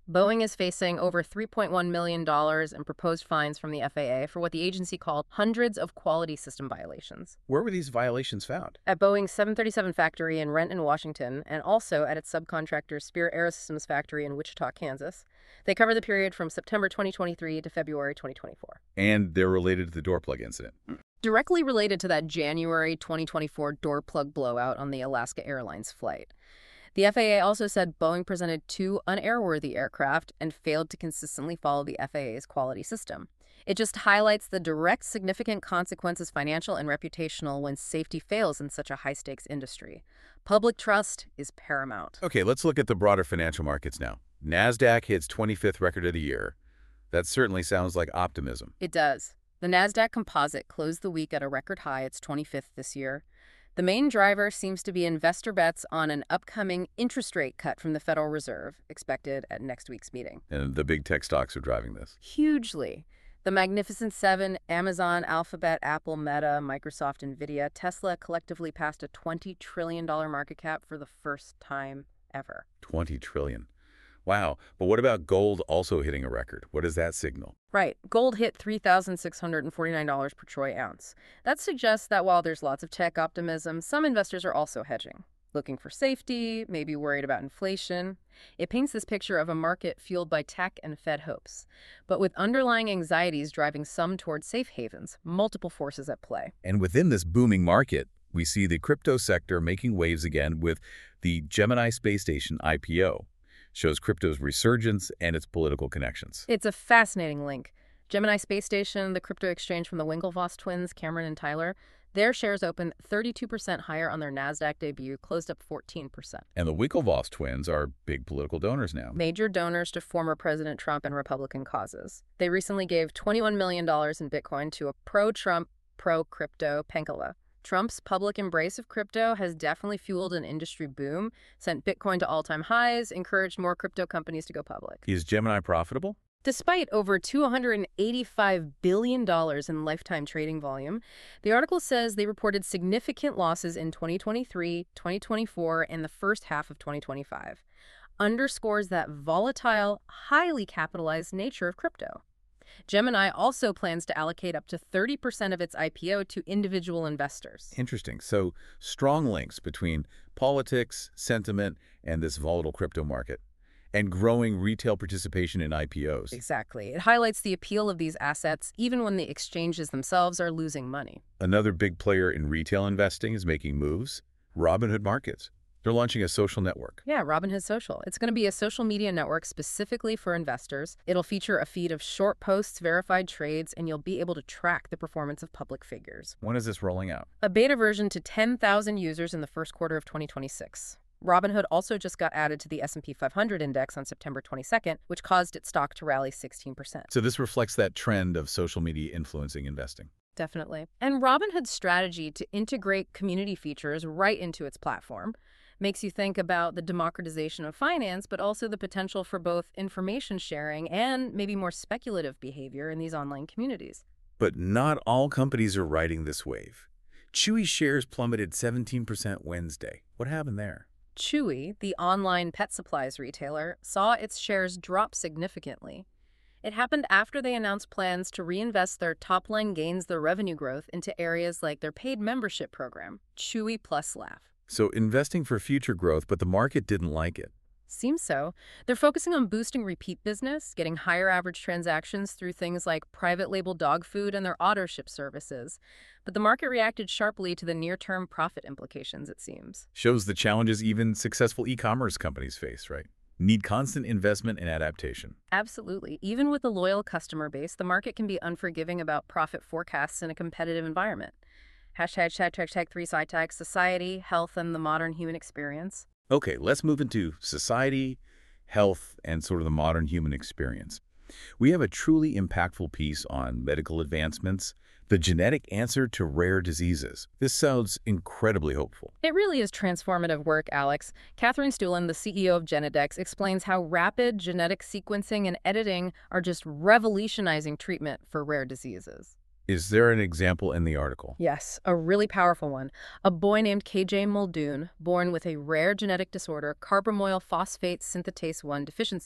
Boeing is facing over three point one million dollars in proposed fines from the F A A for what the agency called hundreds of quality system violations. Where were these violations found? At Boeing's seven thirty-seven factory in Renton, Washington, and also at its subcontractor Spirit AeroSystems factory in Wichita, Kansas. They cover the period from September twenty twenty-three to February twenty twenty-four. And they're related to the door plug incident. Directly related to that January twenty twenty-four door plug blowout on the Alaska Airlines flight. The F A A also said Boeing presented two unairworthy aircraft and failed to consistently follow the F A A's quality system. It just highlights the direct significant consequences, financial and reputational, when safety fails in such a high-stakes industry. Public trust is paramount. Okay, let's look at the broader financial markets now. NASDAQ hits twenty-fifth record of the year. That certainly sounds like optimism. It does. The NASDAQ Composite closed the week at a record high. It's twenty-fifth this year. The main driver seems to be investor bets on an upcoming interest rate cut from the Federal Reserve, expected at next week's meeting. And the big tech stocks are driving this. Hugely. The Magnificent Seven, Amazon, Alphabet, Apple, Meta, Microsoft, NVIDIA, Tesla collectively passed a twenty trillion dollars market cap for the first time ever. twenty trillion dollars. Wow. But what about gold also hitting a record? What does that signal? Right. Gold hit three thousand six hundred forty-nine dollars per troy ounce. That suggests that while there's lots of tech optimism, some investors are also hedging, looking for safety, maybe worried about inflation. It paints this picture of a market fueled by tech and Fed hopes, but with underlying anxieties driving some towards safe havens, multiple forces at play. And within this booming market, we see the crypto sector making waves again with the Gemini space station I P O. Shows crypto's resurgence and its political connections. It's a fascinating link. Gemini Space Station, the crypto exchange from the Winklevoss twins, Cameron and Tyler, their shares opened thirty-two percent higher on their NASDAQ debut, closed up fourteen percent. And the Winklevoss twins are big political donors now. Major donors to former President Trump and Republican causes. They recently gave twenty-one million dollars in Bitcoin to a pro-Trump, pro-crypto Penkala. Trump's public embrace of crypto has definitely fueled an industry boom, sent Bitcoin to all-time highs, encouraged more crypto companies to go public. Is Gemini profitable? Despite over two hundred eighty-five billion dollars in lifetime trading volume, the article says they reported significant losses in twenty twenty-three, twenty twenty-four, and the first half of twenty twenty-five. Underscores that volatile, highly capitalized nature of crypto. Gemini also plans to allocate up to thirty percent of its I P O to individual investors. Interesting. So strong links between politics, sentiment, and this volatile crypto market, and growing retail participation in I P Os. Exactly. It highlights the appeal of these assets even when the exchanges themselves are losing money. Another big player in retail investing is making moves, Robinhood Markets. They're launching a social network. Yeah, Robinhood Social. It's going to be a social media network specifically for investors. It'll feature a feed of short posts, verified trades, and you'll be able to track the performance of public figures. When is this rolling out? A beta version to ten thousand users in the first quarter of twenty twenty-six. Robinhood also just got added to the S and P five hundred index on September twenty-second, which caused its stock to rally sixteen percent. So this reflects that trend of social media influencing investing. Definitely. And Robinhood's strategy to integrate community features right into its platform makes you think about the democratization of finance, but also the potential for both information sharing and maybe more speculative behavior in these online communities. But not all companies are riding this wave. Chewy shares plummeted seventeen percent Wednesday. What happened there? Chewy, the online pet supplies retailer, saw its shares drop significantly. It happened after they announced plans to reinvest their top-line gains, their revenue growth, into areas like their paid membership program, Chewy Plus Laugh. So investing for future growth, but the market didn't like it. Seems so. They're focusing on boosting repeat business, getting higher average transactions through things like private label dog food and their auto ship services. But the market reacted sharply to the near-term profit implications, it seems. Shows the challenges even successful e-commerce companies face, right? Need constant investment and adaptation. Absolutely. Even with a loyal customer base, the market can be unforgiving about profit forecasts in a competitive environment. Hashtag, hashtag, hashtag three SciTech, society, health, and the modern human experience. Okay, let's move into society, health, and sort of the modern human experience. We have a truly impactful piece on medical advancements, the genetic answer to rare diseases. This sounds incredibly hopeful. It really is transformative work, Alex. Catherine Stueland, the C E O of Genedex, explains how rapid genetic sequencing and editing are just revolutionizing treatment for rare diseases. Is there an example in the article? Yes, a really powerful one. A boy named K J Muldoon, born with a rare genetic disorder, carbamoyl phosphate synthetase one deficiency.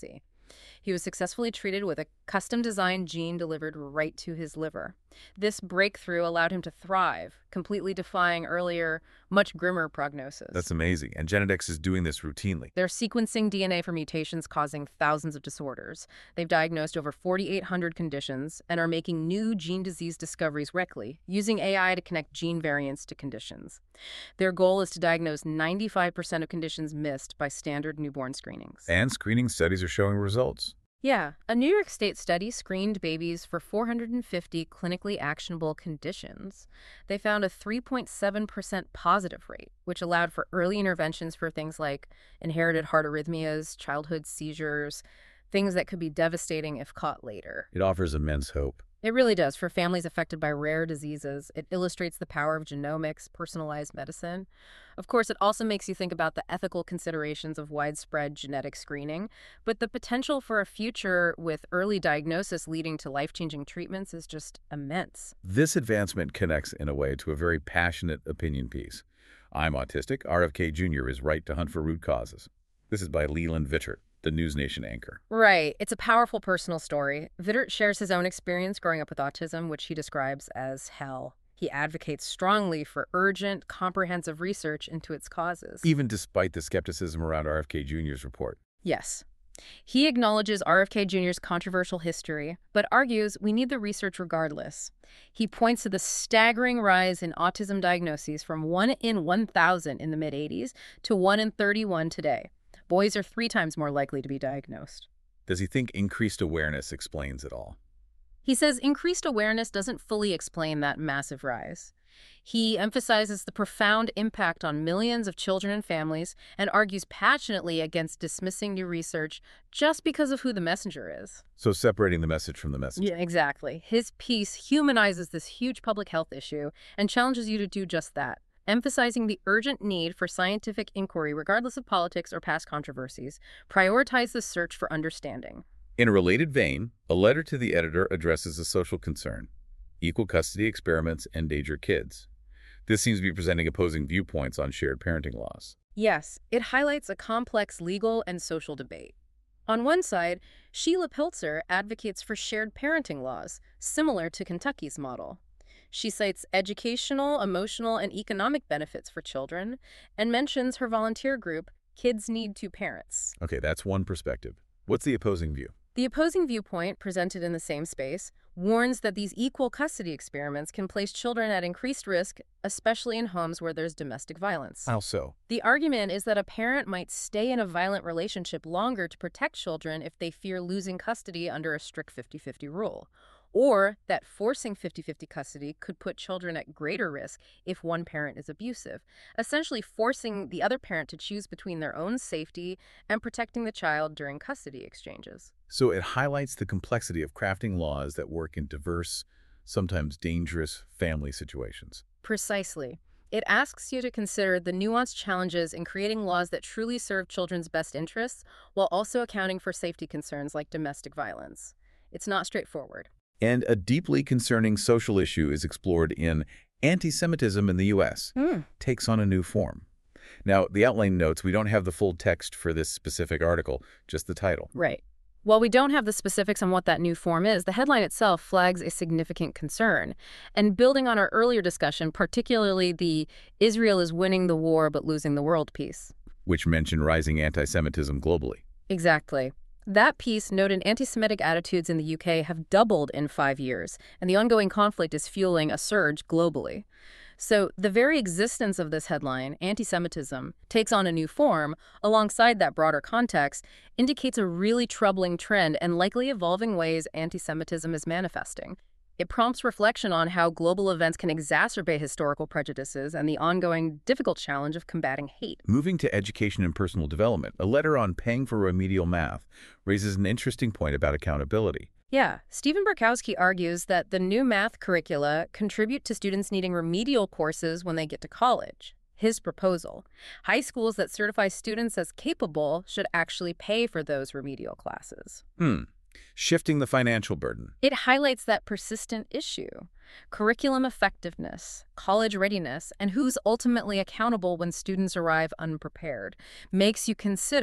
He was successfully treated with a custom-designed gene delivered right to his liver. This breakthrough allowed him to thrive, completely defying earlier, much grimmer prognosis. That's amazing. And genetics is doing this routinely. They're sequencing D N A for mutations causing thousands of disorders. They've diagnosed over forty-eight hundred conditions and are making new gene disease discoveries directly, using A I to connect gene variants to conditions. Their goal is to diagnose ninety-five percent of conditions missed by standard newborn screenings. And screening studies are showing results. Yeah, a New York State study screened babies for four hundred fifty clinically actionable conditions. They found a three point seven percent positive rate, which allowed for early interventions for things like inherited heart arrhythmias, childhood seizures, things that could be devastating if caught later. It offers immense hope. It really does. For families affected by rare diseases, it illustrates the power of genomics, personalized medicine. Of course, it also makes you think about the ethical considerations of widespread genetic screening, but the potential for a future with early diagnosis leading to life-changing treatments is just immense. This advancement connects in a way to a very passionate opinion piece. I'm autistic. R F K Junior is right to hunt for root causes. This is by Leland Vittert, the News Nation anchor. Right. It's a powerful personal story. Vittert shares his own experience growing up with autism, which he describes as hell. He advocates strongly for urgent, comprehensive research into its causes. Even despite the skepticism around R F K Junior's report. Yes. He acknowledges R F K Junior's controversial history, but argues we need the research regardless. He points to the staggering rise in autism diagnoses from one in one thousand in the mid eighties to one in thirty-one today. Boys are three times more likely to be diagnosed. Does he think increased awareness explains it all? He says increased awareness doesn't fully explain that massive rise. He emphasizes the profound impact on millions of children and families and argues passionately against dismissing new research just because of who the messenger is. So separating the message from the message. Yeah, exactly. His piece humanizes this huge public health issue and challenges you to do just that, emphasizing the urgent need for scientific inquiry regardless of politics or past controversies. Prioritize the search for understanding. In a related vein, a letter to the editor addresses a social concern: equal custody experiments endanger kids. This seems to be presenting opposing viewpoints on shared parenting laws. Yes, it highlights a complex legal and social debate. On one side, Sheila Pilzer advocates for shared parenting laws, similar to Kentucky's model. She cites educational, emotional, and economic benefits for children and mentions her volunteer group, Kids Need Two Parents. Okay, that's one perspective. What's the opposing view? The opposing viewpoint, presented in the same space, warns that these equal custody experiments can place children at increased risk, especially in homes where there's domestic violence. How so? The argument is that a parent might stay in a violent relationship longer to protect children if they fear losing custody under a strict fifty fifty rule, or that forcing fifty fifty custody could put children at greater risk if one parent is abusive, essentially forcing the other parent to choose between their own safety and protecting the child during custody exchanges. So it highlights the complexity of crafting laws that work in diverse, sometimes dangerous family situations. Precisely. It asks you to consider the nuanced challenges in creating laws that truly serve children's best interests while also accounting for safety concerns like domestic violence. It's not straightforward. And a deeply concerning social issue is explored in Anti-Semitism in the U S Mm. Takes on a new form. Now, the outline notes we don't have the full text for this specific article, just the title. Right. While we don't have the specifics on what that new form is, the headline itself flags a significant concern. And building on our earlier discussion, particularly the Israel is winning the war but losing the world piece. Which mentioned rising anti-Semitism globally. Exactly. That piece noted anti-Semitic attitudes in the U K have doubled in five years, and the ongoing conflict is fueling a surge globally. So the very existence of this headline, anti-Semitism, takes on a new form, alongside that broader context, indicates a really troubling trend and likely evolving ways anti-Semitism is manifesting. It prompts reflection on how global events can exacerbate historical prejudices and the ongoing difficult challenge of combating hate. Moving to education and personal development, a letter on paying for remedial math raises an interesting point about accountability. Yeah, Stephen Burkowski argues that the new math curricula contribute to students needing remedial courses when they get to college. His proposal: high schools that certify students as capable should actually pay for those remedial classes. Hmm. Shifting the financial burden. It highlights that persistent issue: curriculum effectiveness, college readiness, and who's ultimately accountable when students arrive unprepared. Makes you consider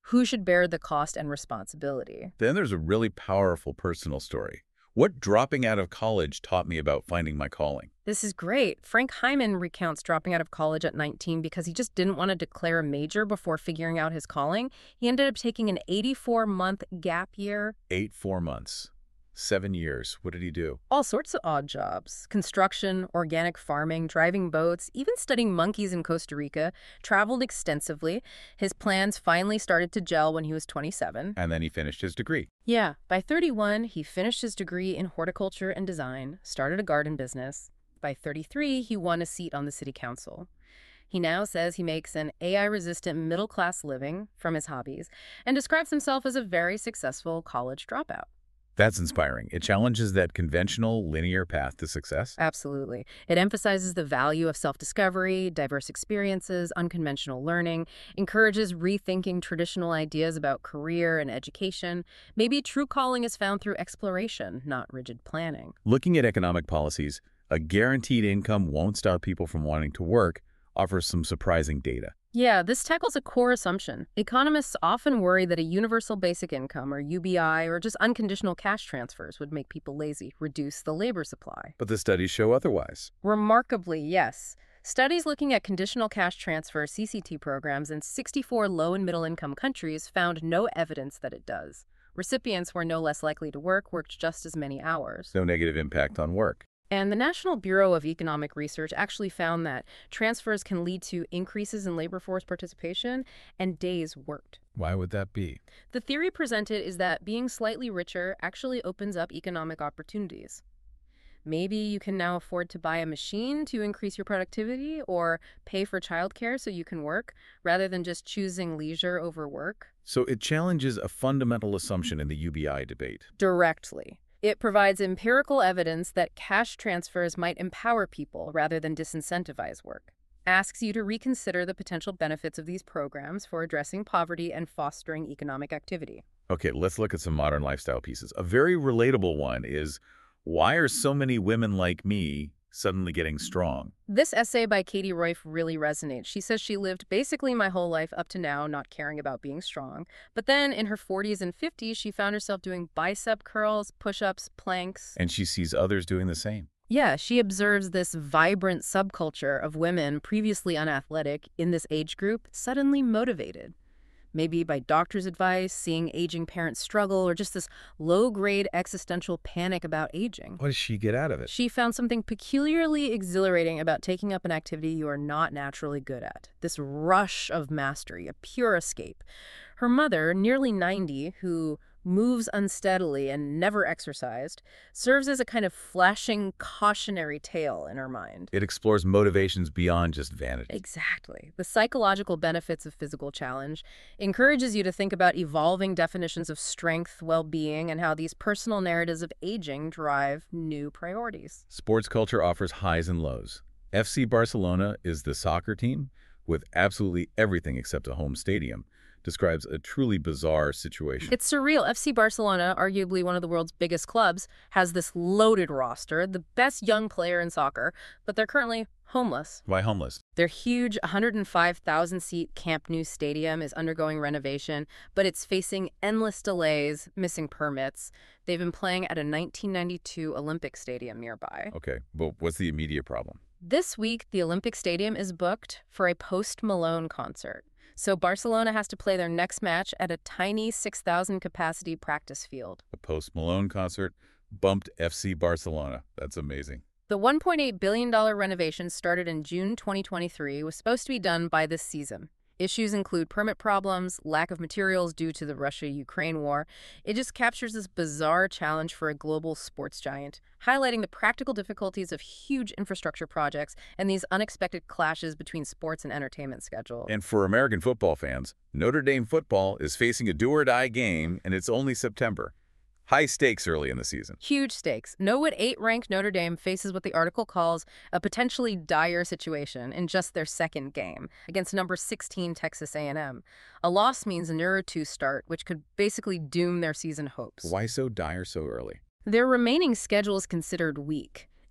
Who should bear the cost and responsibility? Then there's a really powerful personal story. What dropping out of college taught me about finding my calling? This is great. Frank Hyman recounts dropping out of college at nineteen because he just didn't want to declare a major before figuring out his calling. He ended up taking an eighty-four month gap year. Eight, four months. Seven years. What did he do? All sorts of odd jobs. Construction, organic farming, driving boats, even studying monkeys in Costa Rica. Traveled extensively. His plans finally started to gel when he was twenty-seven. And then he finished his degree. Yeah, by thirty-one, he finished his degree in horticulture and design, started a garden business. By thirty-three, he won a seat on the city council. He now says he makes an A I-resistant middle-class living from his hobbies and describes himself as a very successful college dropout. That's inspiring. It challenges that conventional linear path to success. Absolutely. It emphasizes the value of self-discovery, diverse experiences, unconventional learning, encourages rethinking traditional ideas about career and education. Maybe true calling is found through exploration, not rigid planning. Looking at economic policies, a guaranteed income won't stop people from wanting to work offers some surprising data. Yeah, this tackles a core assumption. Economists often worry that a universal basic income, or U B I, or just unconditional cash transfers would make people lazy, reduce the labor supply. But the studies show otherwise. Remarkably, yes. Studies looking at conditional cash transfer C C T programs in sixty-four low- and middle-income countries found no evidence that it does. Recipients were no less likely to work, worked just as many hours. No negative impact on work. And the National Bureau of Economic Research actually found that transfers can lead to increases in labor force participation and days worked. Why would that be? The theory presented is that being slightly richer actually opens up economic opportunities. Maybe you can now afford to buy a machine to increase your productivity or pay for childcare so you can work, rather than just choosing leisure over work. So it challenges a fundamental assumption in the U B I debate. Directly. It provides empirical evidence that cash transfers might empower people rather than disincentivize work. Asks you to reconsider the potential benefits of these programs for addressing poverty and fostering economic activity. Okay, let's look at some modern lifestyle pieces. A very relatable one is, why are so many women like me suddenly getting strong? This essay by Katie Royf really resonates. She says she lived basically my whole life up to now not caring about being strong. But then in her forties and fifties, she found herself doing bicep curls, push-ups, planks. And she sees others doing the same. Yeah, she observes this vibrant subculture of women previously unathletic in this age group suddenly motivated. Maybe by doctor's advice, seeing aging parents struggle, or just this low-grade existential panic about aging. What does she get out of it? She found something peculiarly exhilarating about taking up an activity you are not naturally good at. This rush of mastery, a pure escape. Her mother, nearly ninety, who moves unsteadily and never exercised, serves as a kind of flashing cautionary tale in her mind. It explores motivations beyond just vanity. Exactly. The psychological benefits of physical challenge encourages you to think about evolving definitions of strength, well-being, and how these personal narratives of aging drive new priorities. Sports culture offers highs and lows. F C Barcelona is the soccer team with absolutely everything except a home stadium. Describes a truly bizarre situation. It's surreal. F C Barcelona, arguably one of the world's biggest clubs, has this loaded roster, the best young player in soccer, but they're currently homeless. Why homeless? Their huge one hundred five thousand seat Camp Nou stadium is undergoing renovation, but it's facing endless delays, missing permits. They've been playing at a nineteen ninety-two Olympic stadium nearby. Okay, but what's the immediate problem? This week, the Olympic Stadium is booked for a Post Malone concert. So Barcelona has to play their next match at a tiny six thousand capacity practice field. A Post Malone concert bumped F C Barcelona. That's amazing. The one point eight billion dollars renovation started in June twenty twenty-three was supposed to be done by this season. Issues include permit problems, lack of materials due to the Russia-Ukraine war. It just captures this bizarre challenge for a global sports giant, highlighting the practical difficulties of huge infrastructure projects and these unexpected clashes between sports and entertainment schedules. And for American football fans, Notre Dame football is facing a do-or-die game, and it's only September. High stakes early in the season. Huge stakes. Know what eight-ranked Notre Dame faces what the article calls a potentially dire situation in just their second game against number sixteen Texas A and M. A loss means a zero two start, which could basically doom their season hopes. Why so dire so early? Their remaining schedule is considered weak.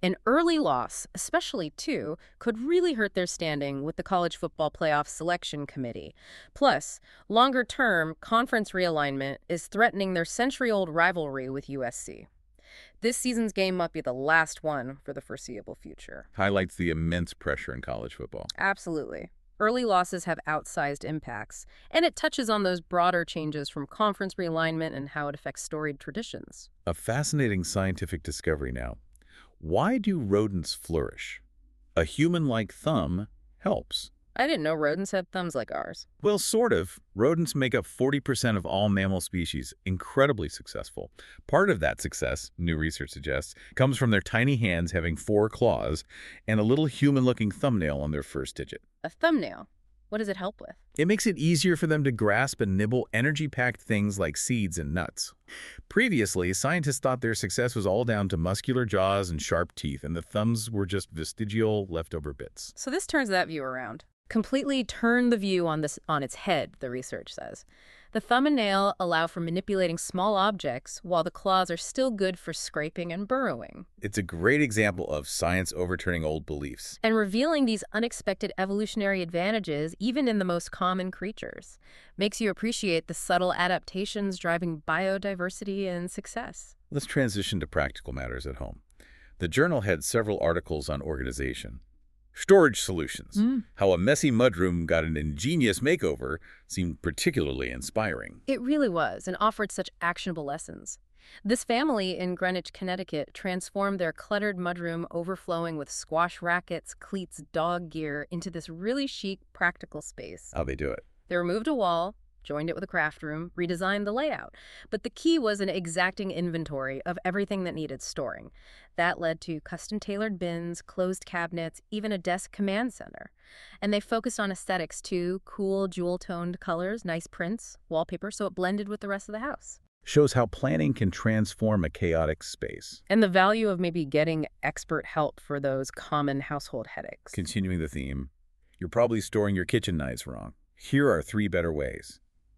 An early loss, especially two, could really hurt their standing with the College Football Playoff Selection Committee. Plus, longer term, conference realignment is threatening their century-old rivalry with U S C. This season's game might be the last one for the foreseeable future. Highlights the immense pressure in college football. Absolutely. Early losses have outsized impacts, and it touches on those broader changes from conference realignment and how it affects storied traditions. A fascinating scientific discovery now. Why do rodents flourish? A human-like thumb helps. I didn't know rodents had thumbs like ours. Well, sort of. Rodents make up forty percent of all mammal species, incredibly successful. Part of that success, new research suggests, comes from their tiny hands having four claws and a little human-looking thumbnail on their first digit. A thumbnail. What does it help with? It makes it easier for them to grasp and nibble energy-packed things like seeds and nuts. Previously, scientists thought their success was all down to muscular jaws and sharp teeth, and the thumbs were just vestigial leftover bits. So this turns that view around. Completely turn the view on this on its head, the research says. The thumb and nail allow for manipulating small objects, while the claws are still good for scraping and burrowing. It's a great example of science overturning old beliefs. And revealing these unexpected evolutionary advantages, even in the most common creatures, makes you appreciate the subtle adaptations driving biodiversity and success. Let's transition to practical matters at home. The journal had several articles on organization. Storage solutions. Mm. How a messy mudroom got an ingenious makeover seemed particularly inspiring. It really was, and offered such actionable lessons. This family in Greenwich, Connecticut, transformed their cluttered mudroom overflowing with squash rackets, cleats, dog gear into this really chic, practical space. How'd they do it? They removed a wall, joined it with a craft room, redesigned the layout. But the key was an exacting inventory of everything that needed storing. That led to custom-tailored bins, closed cabinets, even a desk command center. And they focused on aesthetics too, cool, jewel-toned colors, nice prints, wallpaper, so it blended with the rest of the house. Shows how planning can transform a chaotic space. And the value of maybe getting expert help for those common household headaches. Continuing the theme, you're probably storing your kitchen knives wrong. Here are three better ways.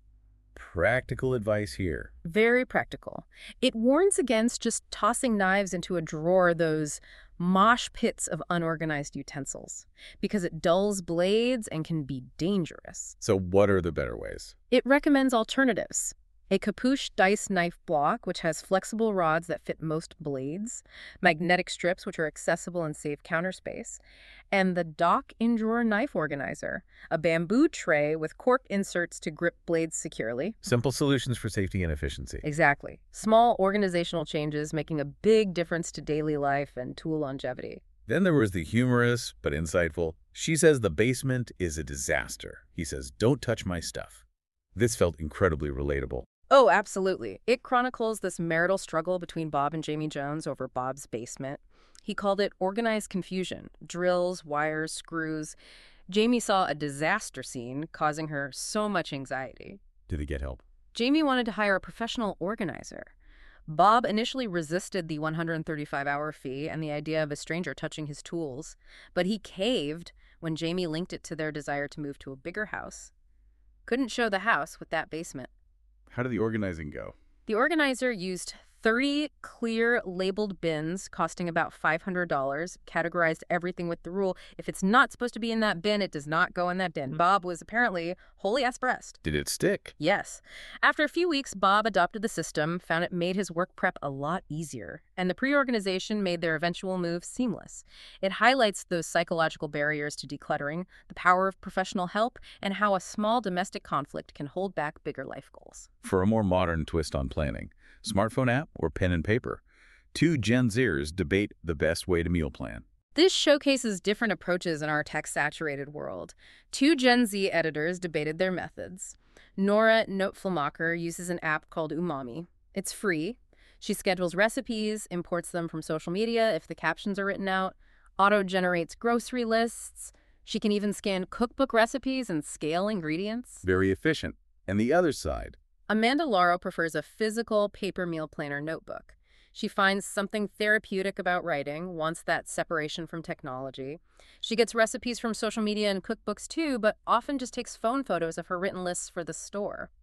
Practical advice here. Very practical. It warns against just tossing knives into a drawer, those mosh pits of unorganized utensils, because it dulls blades and can be dangerous. So what are the better ways? It recommends alternatives. A Capuche dice knife block, which has flexible rods that fit most blades, magnetic strips, which are accessible and save counter space, and the Dock in-drawer knife organizer, a bamboo tray with cork inserts to grip blades securely. Simple solutions for safety and efficiency. Exactly. Small organizational changes making a big difference to daily life and tool longevity. Then there was the humorous but insightful, she says the basement is a disaster. He says, don't touch my stuff. This felt incredibly relatable. Oh, absolutely. It chronicles this marital struggle between Bob and Jamie Jones over Bob's basement. He called it organized confusion, drills, wires, screws. Jamie saw a disaster scene, causing her so much anxiety. Did he get help? Jamie wanted to hire a professional organizer. Bob initially resisted the one hundred thirty-five hour fee and the idea of a stranger touching his tools, but he caved when Jamie linked it to their desire to move to a bigger house. Couldn't show the house with that basement. How did the organizing go? The organizer used thirty clear labeled bins costing about five hundred dollars, categorized everything with the rule, if it's not supposed to be in that bin, it does not go in that bin. Bob was apparently wholly abreast. Did it stick? Yes. After a few weeks, Bob adopted the system, found it made his work prep a lot easier, and the pre-organization made their eventual move seamless. It highlights those psychological barriers to decluttering, the power of professional help, and how a small domestic conflict can hold back bigger life goals. For a more modern twist on planning, smartphone app or pen and paper? Two Gen Zers debate the best way to meal plan. This showcases different approaches in our tech-saturated world. Two Gen Z editors debated their methods. Nora Notfelmacher uses an app called Umami. It's free. She schedules recipes, imports them from social media if the captions are written out, auto-generates grocery lists. She can even scan cookbook recipes and scale ingredients. Very efficient. And the other side? Amanda Lauro prefers a physical paper meal planner notebook. She finds something therapeutic about writing, wants that separation from technology. She gets recipes from social media and cookbooks too, but often just takes phone photos of her written lists for the store.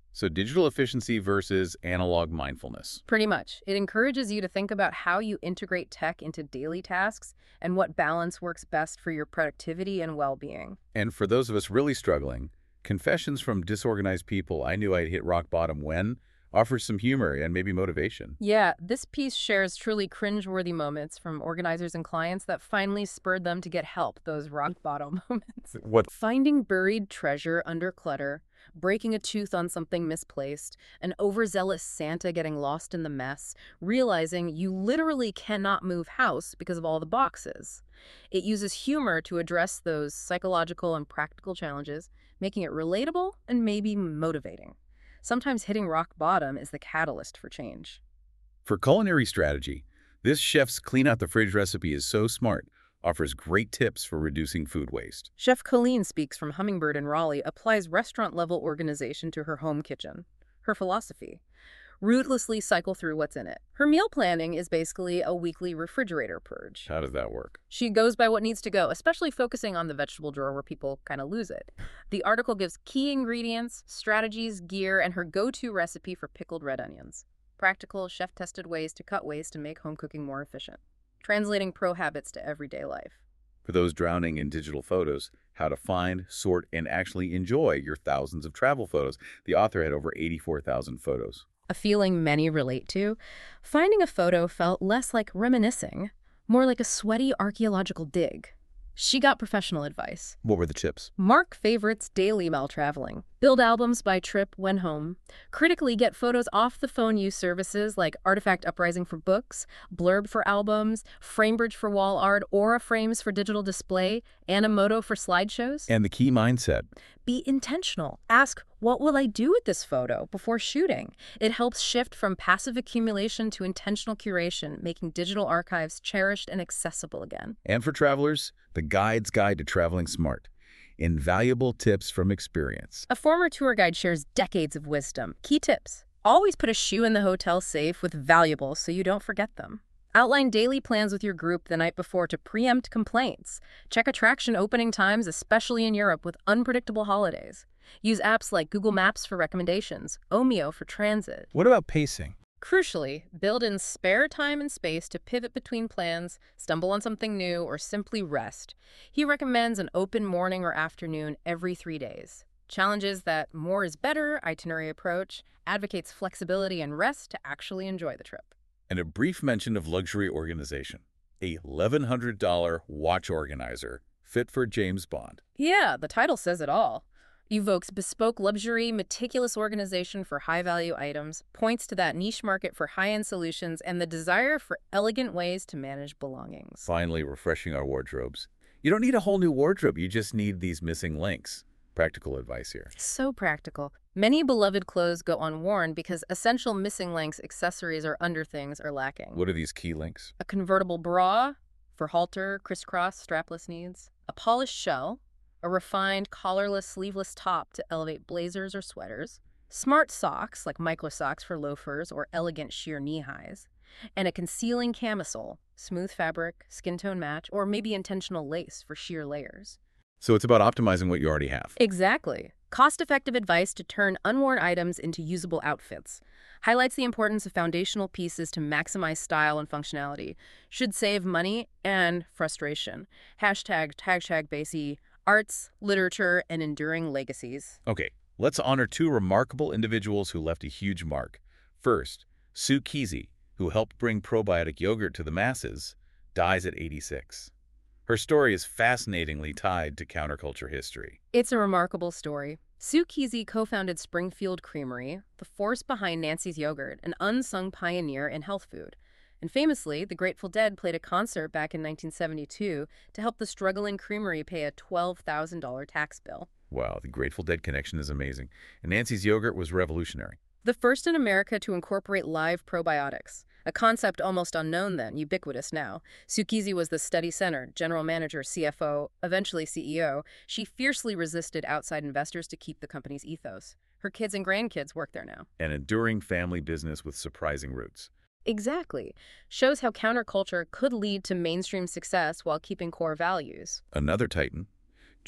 So digital efficiency versus analog mindfulness. Pretty much. It encourages you to think about how you integrate tech into daily tasks and what balance works best for your productivity and well-being. And for those of us really struggling, Confessions from Disorganized People, I Knew I'd Hit Rock Bottom When offers some humor and maybe motivation. Yeah, this piece shares truly cringeworthy moments from organizers and clients that finally spurred them to get help, those rock bottom moments. What? Finding buried treasure under clutter, breaking a tooth on something misplaced, an overzealous Santa getting lost in the mess, realizing you literally cannot move house because of all the boxes. It uses humor to address those psychological and practical challenges, making it relatable and maybe motivating. Sometimes hitting rock bottom is the catalyst for change. For culinary strategy, this chef's clean out the fridge recipe is so smart, offers great tips for reducing food waste. Chef Colleen Speaks from Hummingbird in Raleigh applies restaurant-level organization to her home kitchen. Her philosophy: ruthlessly cycle through what's in it. Her meal planning is basically a weekly refrigerator purge. How does that work? She goes by what needs to go, especially focusing on the vegetable drawer where people kind of lose it. The article gives key ingredients, strategies, gear, and her go-to recipe for pickled red onions. Practical, chef-tested ways to cut waste and make home cooking more efficient. Translating pro habits to everyday life. For those drowning in digital photos, how to find, sort, and actually enjoy your thousands of travel photos. The author had over eighty-four thousand photos. A feeling many relate to. Finding a photo felt less like reminiscing, more like a sweaty archaeological dig. She got professional advice. What were the tips? Mark favorites daily while traveling. Build albums by trip when home. Critically get photos off the phone use services like Artifact Uprising for books, Blurb for albums, Framebridge for wall art, Aura frames for digital display, Animoto for slideshows. And the key mindset. Be intentional. Ask, what will I do with this photo before shooting? It helps shift from passive accumulation to intentional curation, making digital archives cherished and accessible again. And for travelers, the Guide's Guide to Traveling Smart. Invaluable tips from experience. A former tour guide shares decades of wisdom. Key tips: always put a shoe in the hotel safe with valuables so you don't forget them. Outline daily plans with your group the night before to preempt complaints. Check attraction opening times, especially in Europe with unpredictable holidays. Use apps like Google Maps for recommendations, Omio for transit. What about pacing? Crucially, build in spare time and space to pivot between plans, stumble on something new, or simply rest. He recommends an open morning or afternoon every three days. Challenges that more is better itinerary approach, advocates flexibility and rest to actually enjoy the trip. And a brief mention of luxury organization. A eleven hundred dollar watch organizer fit for James Bond. Yeah, the title says it all. Evokes bespoke luxury, meticulous organization for high-value items, points to that niche market for high-end solutions, and the desire for elegant ways to manage belongings. Finally, refreshing our wardrobes. You don't need a whole new wardrobe, you just need these missing links. Practical advice here. So practical. Many beloved clothes go unworn because essential missing links, accessories, or underthings are lacking. What are these key links? A convertible bra for halter, crisscross, strapless needs. A polished shell. A refined, collarless, sleeveless top to elevate blazers or sweaters, smart socks like micro socks for loafers or elegant sheer knee-highs, and a concealing camisole, smooth fabric, skin tone match, or maybe intentional lace for sheer layers. So it's about optimizing what you already have. Exactly. Cost-effective advice to turn unworn items into usable outfits. Highlights the importance of foundational pieces to maximize style and functionality. Should save money and frustration. Hashtag, hashtag Basie. Arts, literature, and enduring legacies. Okay, let's honor two remarkable individuals who left a huge mark. First, Sue Kesey, who helped bring probiotic yogurt to the masses, dies at eighty-six. Her story is fascinatingly tied to counterculture history. It's a remarkable story. Sue Kesey co-founded Springfield Creamery, the force behind Nancy's Yogurt, an unsung pioneer in health food. And famously, the Grateful Dead played a concert back in nineteen seventy-two to help the struggling creamery pay a twelve thousand dollar tax bill. Wow, the Grateful Dead connection is amazing. And Nancy's Yogurt was revolutionary. The first in America to incorporate live probiotics, a concept almost unknown then, ubiquitous now. Sue Kesey was the study center, general manager, C F O, eventually C E O. She fiercely resisted outside investors to keep the company's ethos. Her kids and grandkids work there now. An enduring family business with surprising roots. Exactly. Shows how counterculture could lead to mainstream success while keeping core values. Another titan,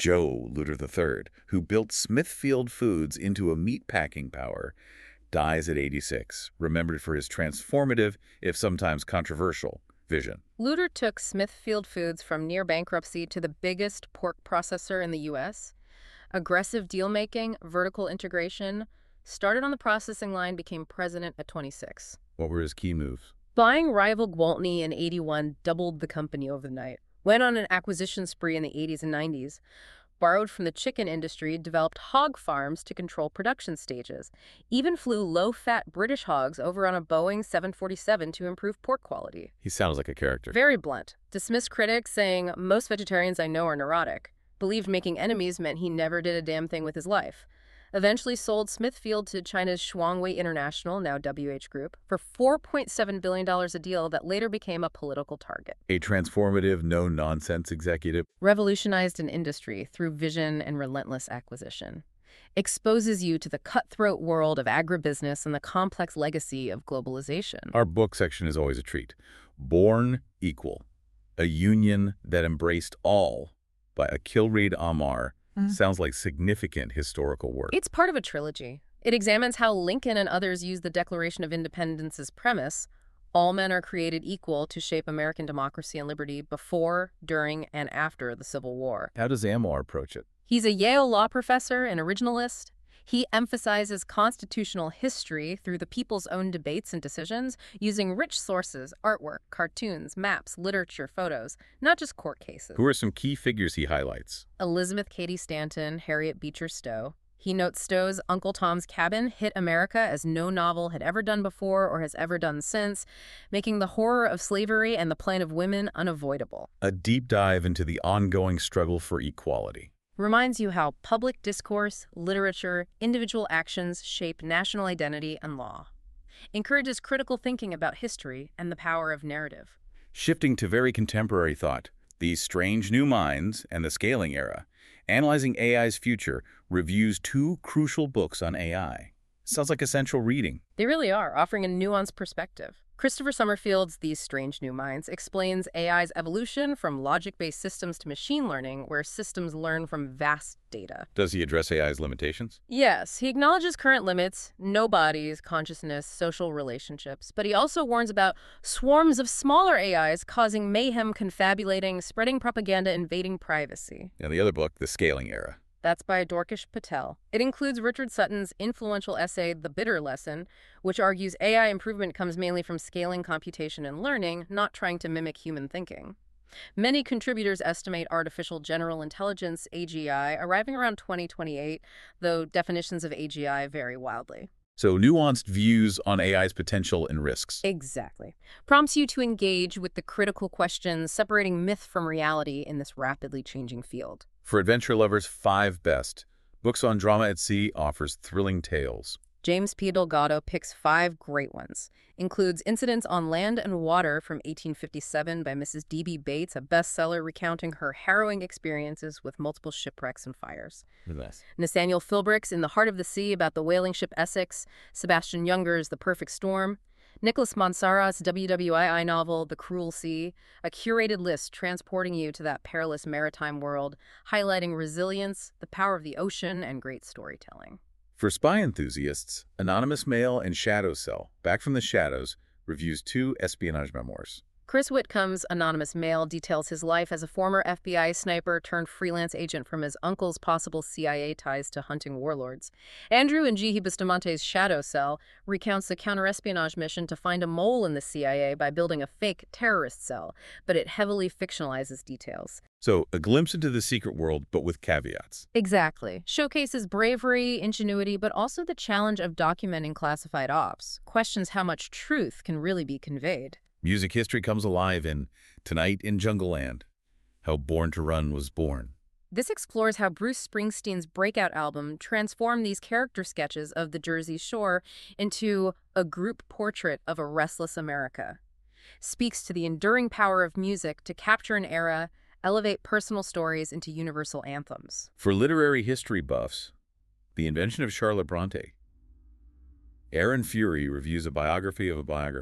Joe Luter the third, who built Smithfield Foods into a meatpacking power, dies at eighty-six, remembered for his transformative, if sometimes controversial, vision. Luter took Smithfield Foods from near bankruptcy to the biggest pork processor in the U S. Aggressive deal-making, vertical integration, started on the processing line, became president at twenty-six. What were his key moves? Buying rival Gwaltney in eighty-one doubled the company overnight. Went on an acquisition spree in the eighties and nineties. Borrowed from the chicken industry, developed hog farms to control production stages. Even flew low-fat British hogs over on a Boeing seven forty-seven to improve pork quality. He sounds like a character. Very blunt. Dismissed critics, saying, "Most vegetarians I know are neurotic." Believed making enemies meant he never did a damn thing with his life. Eventually sold Smithfield to China's Shuanghui International, now W H Group, for four point seven billion dollars, a deal that later became a political target. A transformative, no-nonsense executive. Revolutionized an industry through vision and relentless acquisition. Exposes you to the cutthroat world of agribusiness and the complex legacy of globalization. Our book section is always a treat. Born Equal, a union that embraced all, by Akhil Reed Amar. Mm. Sounds like significant historical work. It's part of a trilogy. It examines how Lincoln and others used the Declaration of Independence as premise. All men are created equal to shape American democracy and liberty before, during, and after the Civil War. How does Amar approach it? He's a Yale law professor and originalist. He emphasizes constitutional history through the people's own debates and decisions, using rich sources, artwork, cartoons, maps, literature, photos, not just court cases. Who are some key figures he highlights? Elizabeth Cady Stanton, Harriet Beecher Stowe. He notes Stowe's Uncle Tom's Cabin hit America as no novel had ever done before or has ever done since, making the horror of slavery and the plight of women unavoidable. A deep dive into the ongoing struggle for equality. Reminds you how public discourse, literature, individual actions shape national identity and law. Encourages critical thinking about history and the power of narrative. Shifting to very contemporary thought, These Strange New Minds and the Scaling Era, Analyzing A I's Future, reviews two crucial books on A I. Sounds like essential reading. They really are, offering a nuanced perspective. Christopher Summerfield's These Strange New Minds explains A I's evolution from logic-based systems to machine learning, where systems learn from vast data. Does he address A I's limitations? Yes, he acknowledges current limits, no bodies, consciousness, social relationships, but he also warns about swarms of smaller A Is causing mayhem, confabulating, spreading propaganda, invading privacy. And the other book, The Scaling Era. That's by Dorkesh Patel. It includes Richard Sutton's influential essay, The Bitter Lesson, which argues A I improvement comes mainly from scaling computation and learning, not trying to mimic human thinking. Many contributors estimate artificial general intelligence, A G I, arriving around twenty twenty-eight, though definitions of A G I vary wildly. So nuanced views on A I's potential and risks. Exactly. Prompts you to engage with the critical questions separating myth from reality in this rapidly changing field. For adventure lovers, five best. Books on Drama at Sea offers thrilling tales. James P. Delgado picks five great ones. Includes Incidents on Land and Water from eighteen fifty-seven by Missus D B Bates, a bestseller recounting her harrowing experiences with multiple shipwrecks and fires. Nice. Nathaniel Philbrick's In the Heart of the Sea about the whaling ship Essex. Sebastian Junger's The Perfect Storm. Nicholas Monsarrat's W W I I novel, The Cruel Sea, a curated list transporting you to that perilous maritime world, highlighting resilience, the power of the ocean, and great storytelling. For spy enthusiasts, Anonymous Mail and Shadow Cell, Back from the Shadows, reviews two espionage memoirs. Chris Whitcomb's Anonymous Mail details his life as a former F B I sniper turned freelance agent from his uncle's possible C I A ties to hunting warlords. Andrew Njihi Bustamante's Shadow Cell recounts a counterespionage mission to find a mole in the C I A by building a fake terrorist cell, but it heavily fictionalizes details. So, a glimpse into the secret world, but with caveats. Exactly. Showcases bravery, ingenuity, but also the challenge of documenting classified ops. Questions how much truth can really be conveyed. Music history comes alive in Tonight in Jungleland, How Born to Run was born. This explores how Bruce Springsteen's breakout album transformed these character sketches of the Jersey Shore into a group portrait of a restless America. Speaks to the enduring power of music to capture an era, elevate personal stories into universal anthems. For literary history buffs, The Invention of Charlotte Bronte. Aaron Fury reviews a biography of a biography.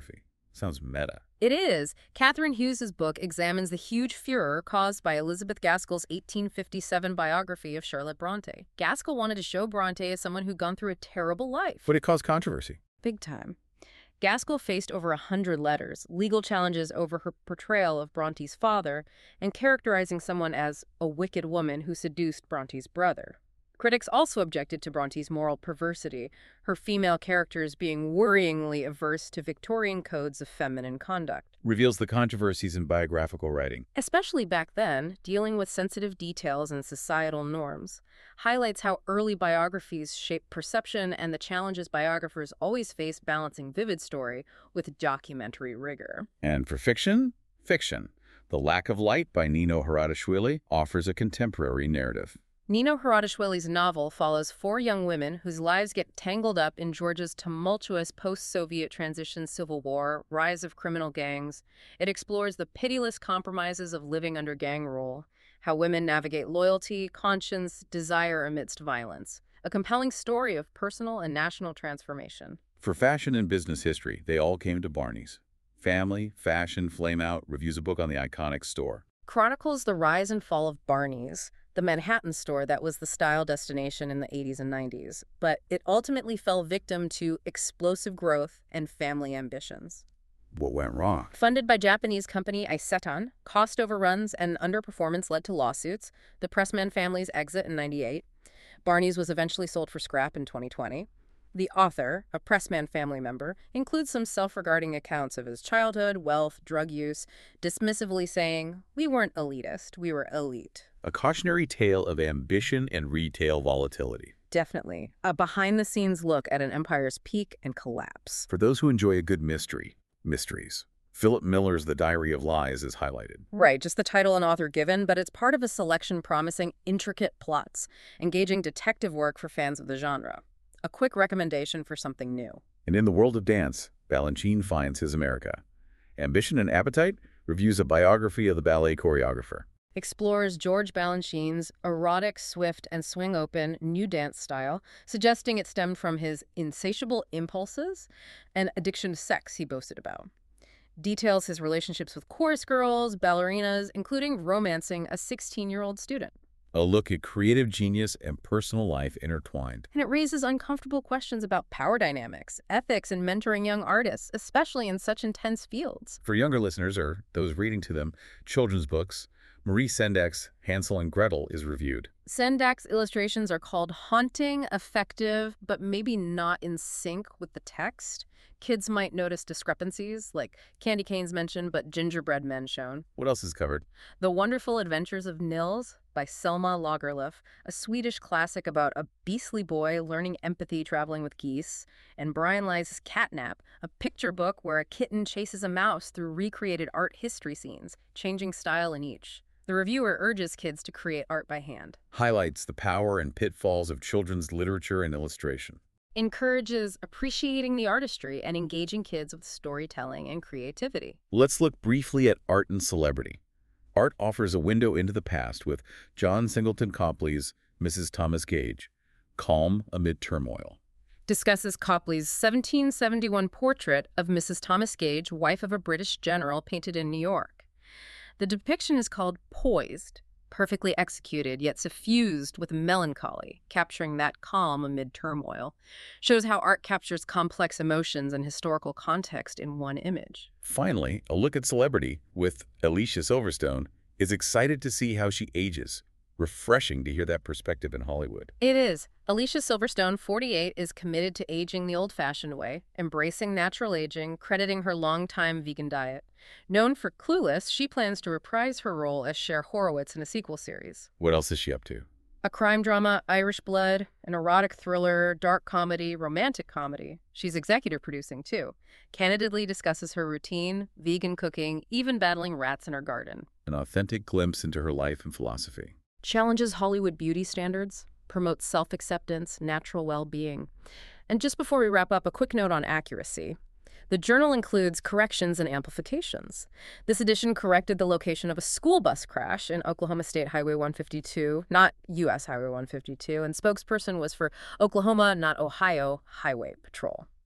Sounds meta. It is. Catherine Hughes's book examines the huge furor caused by Elizabeth Gaskell's eighteen fifty-seven biography of Charlotte Bronte. Gaskell wanted to show Bronte as someone who'd gone through a terrible life. But it caused controversy. Big time. Gaskell faced over a hundred letters, legal challenges over her portrayal of Bronte's father, and characterizing someone as a wicked woman who seduced Bronte's brother. Critics also objected to Bronte's moral perversity, her female characters being worryingly averse to Victorian codes of feminine conduct. Reveals the controversies in biographical writing. Especially back then, dealing with sensitive details and societal norms. Highlights how early biographies shaped perception and the challenges biographers always face balancing vivid story with documentary rigor. And for fiction, fiction. The Lack of Light by Nino Haratischvili offers a contemporary narrative. Nino Haratischvili's novel follows four young women whose lives get tangled up in Georgia's tumultuous post-Soviet transition civil war, rise of criminal gangs. It explores the pitiless compromises of living under gang rule, how women navigate loyalty, conscience, desire amidst violence. A compelling story of personal and national transformation. For fashion and business history, they all came to Barney's. Family, Fashion, Flameout reviews a book on the iconic store. Chronicles the rise and fall of Barney's, the Manhattan store that was the style destination in the eighties and nineties, but it ultimately fell victim to explosive growth and family ambitions. What went wrong? Funded by Japanese company Isetan, cost overruns and underperformance led to lawsuits, the Pressman family's exit in ninety-eight. Barney's was eventually sold for scrap in twenty twenty. The author, a Pressman family member, includes some self-regarding accounts of his childhood, wealth, drug use, dismissively saying, "We weren't elitist, we were elite." A cautionary tale of ambition and retail volatility. Definitely. A behind-the-scenes look at an empire's peak and collapse. For those who enjoy a good mystery, mysteries. Philip Miller's The Diary of Lies is highlighted. Right, just the title and author given, but it's part of a selection promising intricate plots, engaging detective work for fans of the genre. A quick recommendation for something new. And in the world of dance, Balanchine finds his America. Ambition and Appetite reviews a biography of the ballet choreographer. Explores George Balanchine's erotic, swift, and swing-open new dance style, suggesting it stemmed from his insatiable impulses and addiction to sex he boasted about. Details his relationships with chorus girls, ballerinas, including romancing a sixteen-year-old student. A look at creative genius and personal life intertwined. And it raises uncomfortable questions about power dynamics, ethics, and mentoring young artists, especially in such intense fields. For younger listeners, or those reading to them, children's books, Marie Sendak's Hansel and Gretel is reviewed. Sendak's illustrations are called haunting, effective, but maybe not in sync with the text. Kids might notice discrepancies, like candy canes mentioned, but gingerbread men shown. What else is covered? The Wonderful Adventures of Nils by Selma Lagerlöf, a Swedish classic about a beastly boy learning empathy traveling with geese, and Brian Lies' Catnap, a picture book where a kitten chases a mouse through recreated art history scenes, changing style in each. The reviewer urges kids to create art by hand. Highlights the power and pitfalls of children's literature and illustration. Encourages appreciating the artistry and engaging kids with storytelling and creativity. Let's look briefly at art and celebrity. Art offers a window into the past with John Singleton Copley's Missus Thomas Gage, Calm Amid Turmoil. Discusses Copley's seventeen seventy-one portrait of Missus Thomas Gage, wife of a British general, painted in New York. The depiction is called Poised, perfectly executed, yet suffused with melancholy, capturing that calm amid turmoil. Shows how art captures complex emotions and historical context in one image. Finally, a look at celebrity with Alicia Silverstone is excited to see how she ages. Refreshing to hear that perspective in Hollywood. It is. Alicia Silverstone, forty-eight, is committed to aging the old-fashioned way, embracing natural aging, crediting her long-time vegan diet. Known for Clueless, she plans to reprise her role as Cher Horowitz in a sequel series. What else is she up to? A crime drama, Irish Blood, an erotic thriller, dark comedy, romantic comedy. She's executive producing, too. Candidly discusses her routine, vegan cooking, even battling rats in her garden. An authentic glimpse into her life and philosophy. Challenges Hollywood beauty standards, promotes self-acceptance, natural well-being. And just before we wrap up, a quick note on accuracy. The journal includes corrections and amplifications. This edition corrected the location of a school bus crash in Oklahoma State Highway one fifty-two, not U S Highway one fifty-two, and spokesperson was for Oklahoma, not Ohio, Highway Patrol.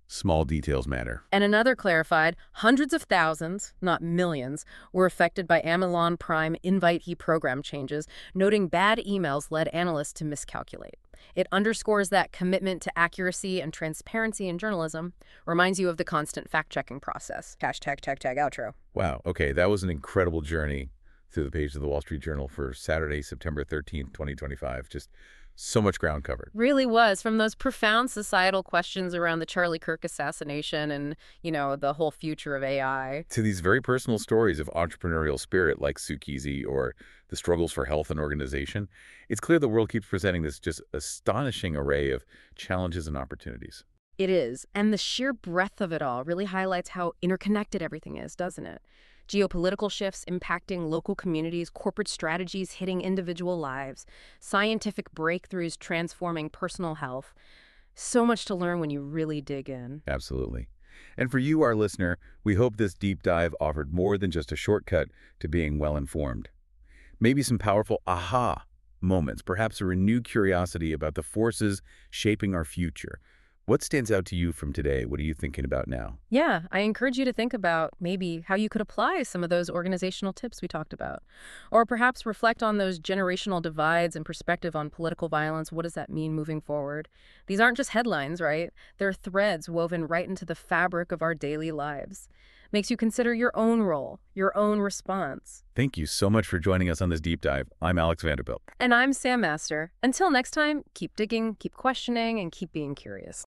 Small details matter. And another clarified, hundreds of thousands, not millions, were affected by Amazon Prime invitee program changes, noting bad emails led analysts to miscalculate. It underscores that commitment to accuracy and transparency in journalism, reminds you of the constant fact-checking process. Hashtag tag tag outro. Wow, okay, that was an incredible journey through the pages of the Wall Street Journal for Saturday, September thirteenth, twenty twenty-five. Just so much ground covered. Really was, from those profound societal questions around the Charlie Kirk assassination and, you know, the whole future of A I. To these very personal stories of entrepreneurial spirit like Sue Kesey or the struggles for health and organization, it's clear the world keeps presenting this just astonishing array of challenges and opportunities. It is, and the sheer breadth of it all really highlights how interconnected everything is, doesn't it? Geopolitical shifts impacting local communities, corporate strategies hitting individual lives, scientific breakthroughs transforming personal health. So much to learn when you really dig in. Absolutely. And for you, our listener, we hope this deep dive offered more than just a shortcut to being well-informed. Maybe some powerful aha moments, perhaps a renewed curiosity about the forces shaping our future. What stands out to you from today? What are you thinking about now? Yeah, I encourage you to think about maybe how you could apply some of those organizational tips we talked about. Or perhaps reflect on those generational divides and perspective on political violence. What does that mean moving forward? These aren't just headlines, right? They're threads woven right into the fabric of our daily lives. Makes you consider your own role, your own response. Thank you so much for joining us on this deep dive. I'm Alex Vanderbilt. And I'm Sam Master. Until next time, keep digging, keep questioning, and keep being curious.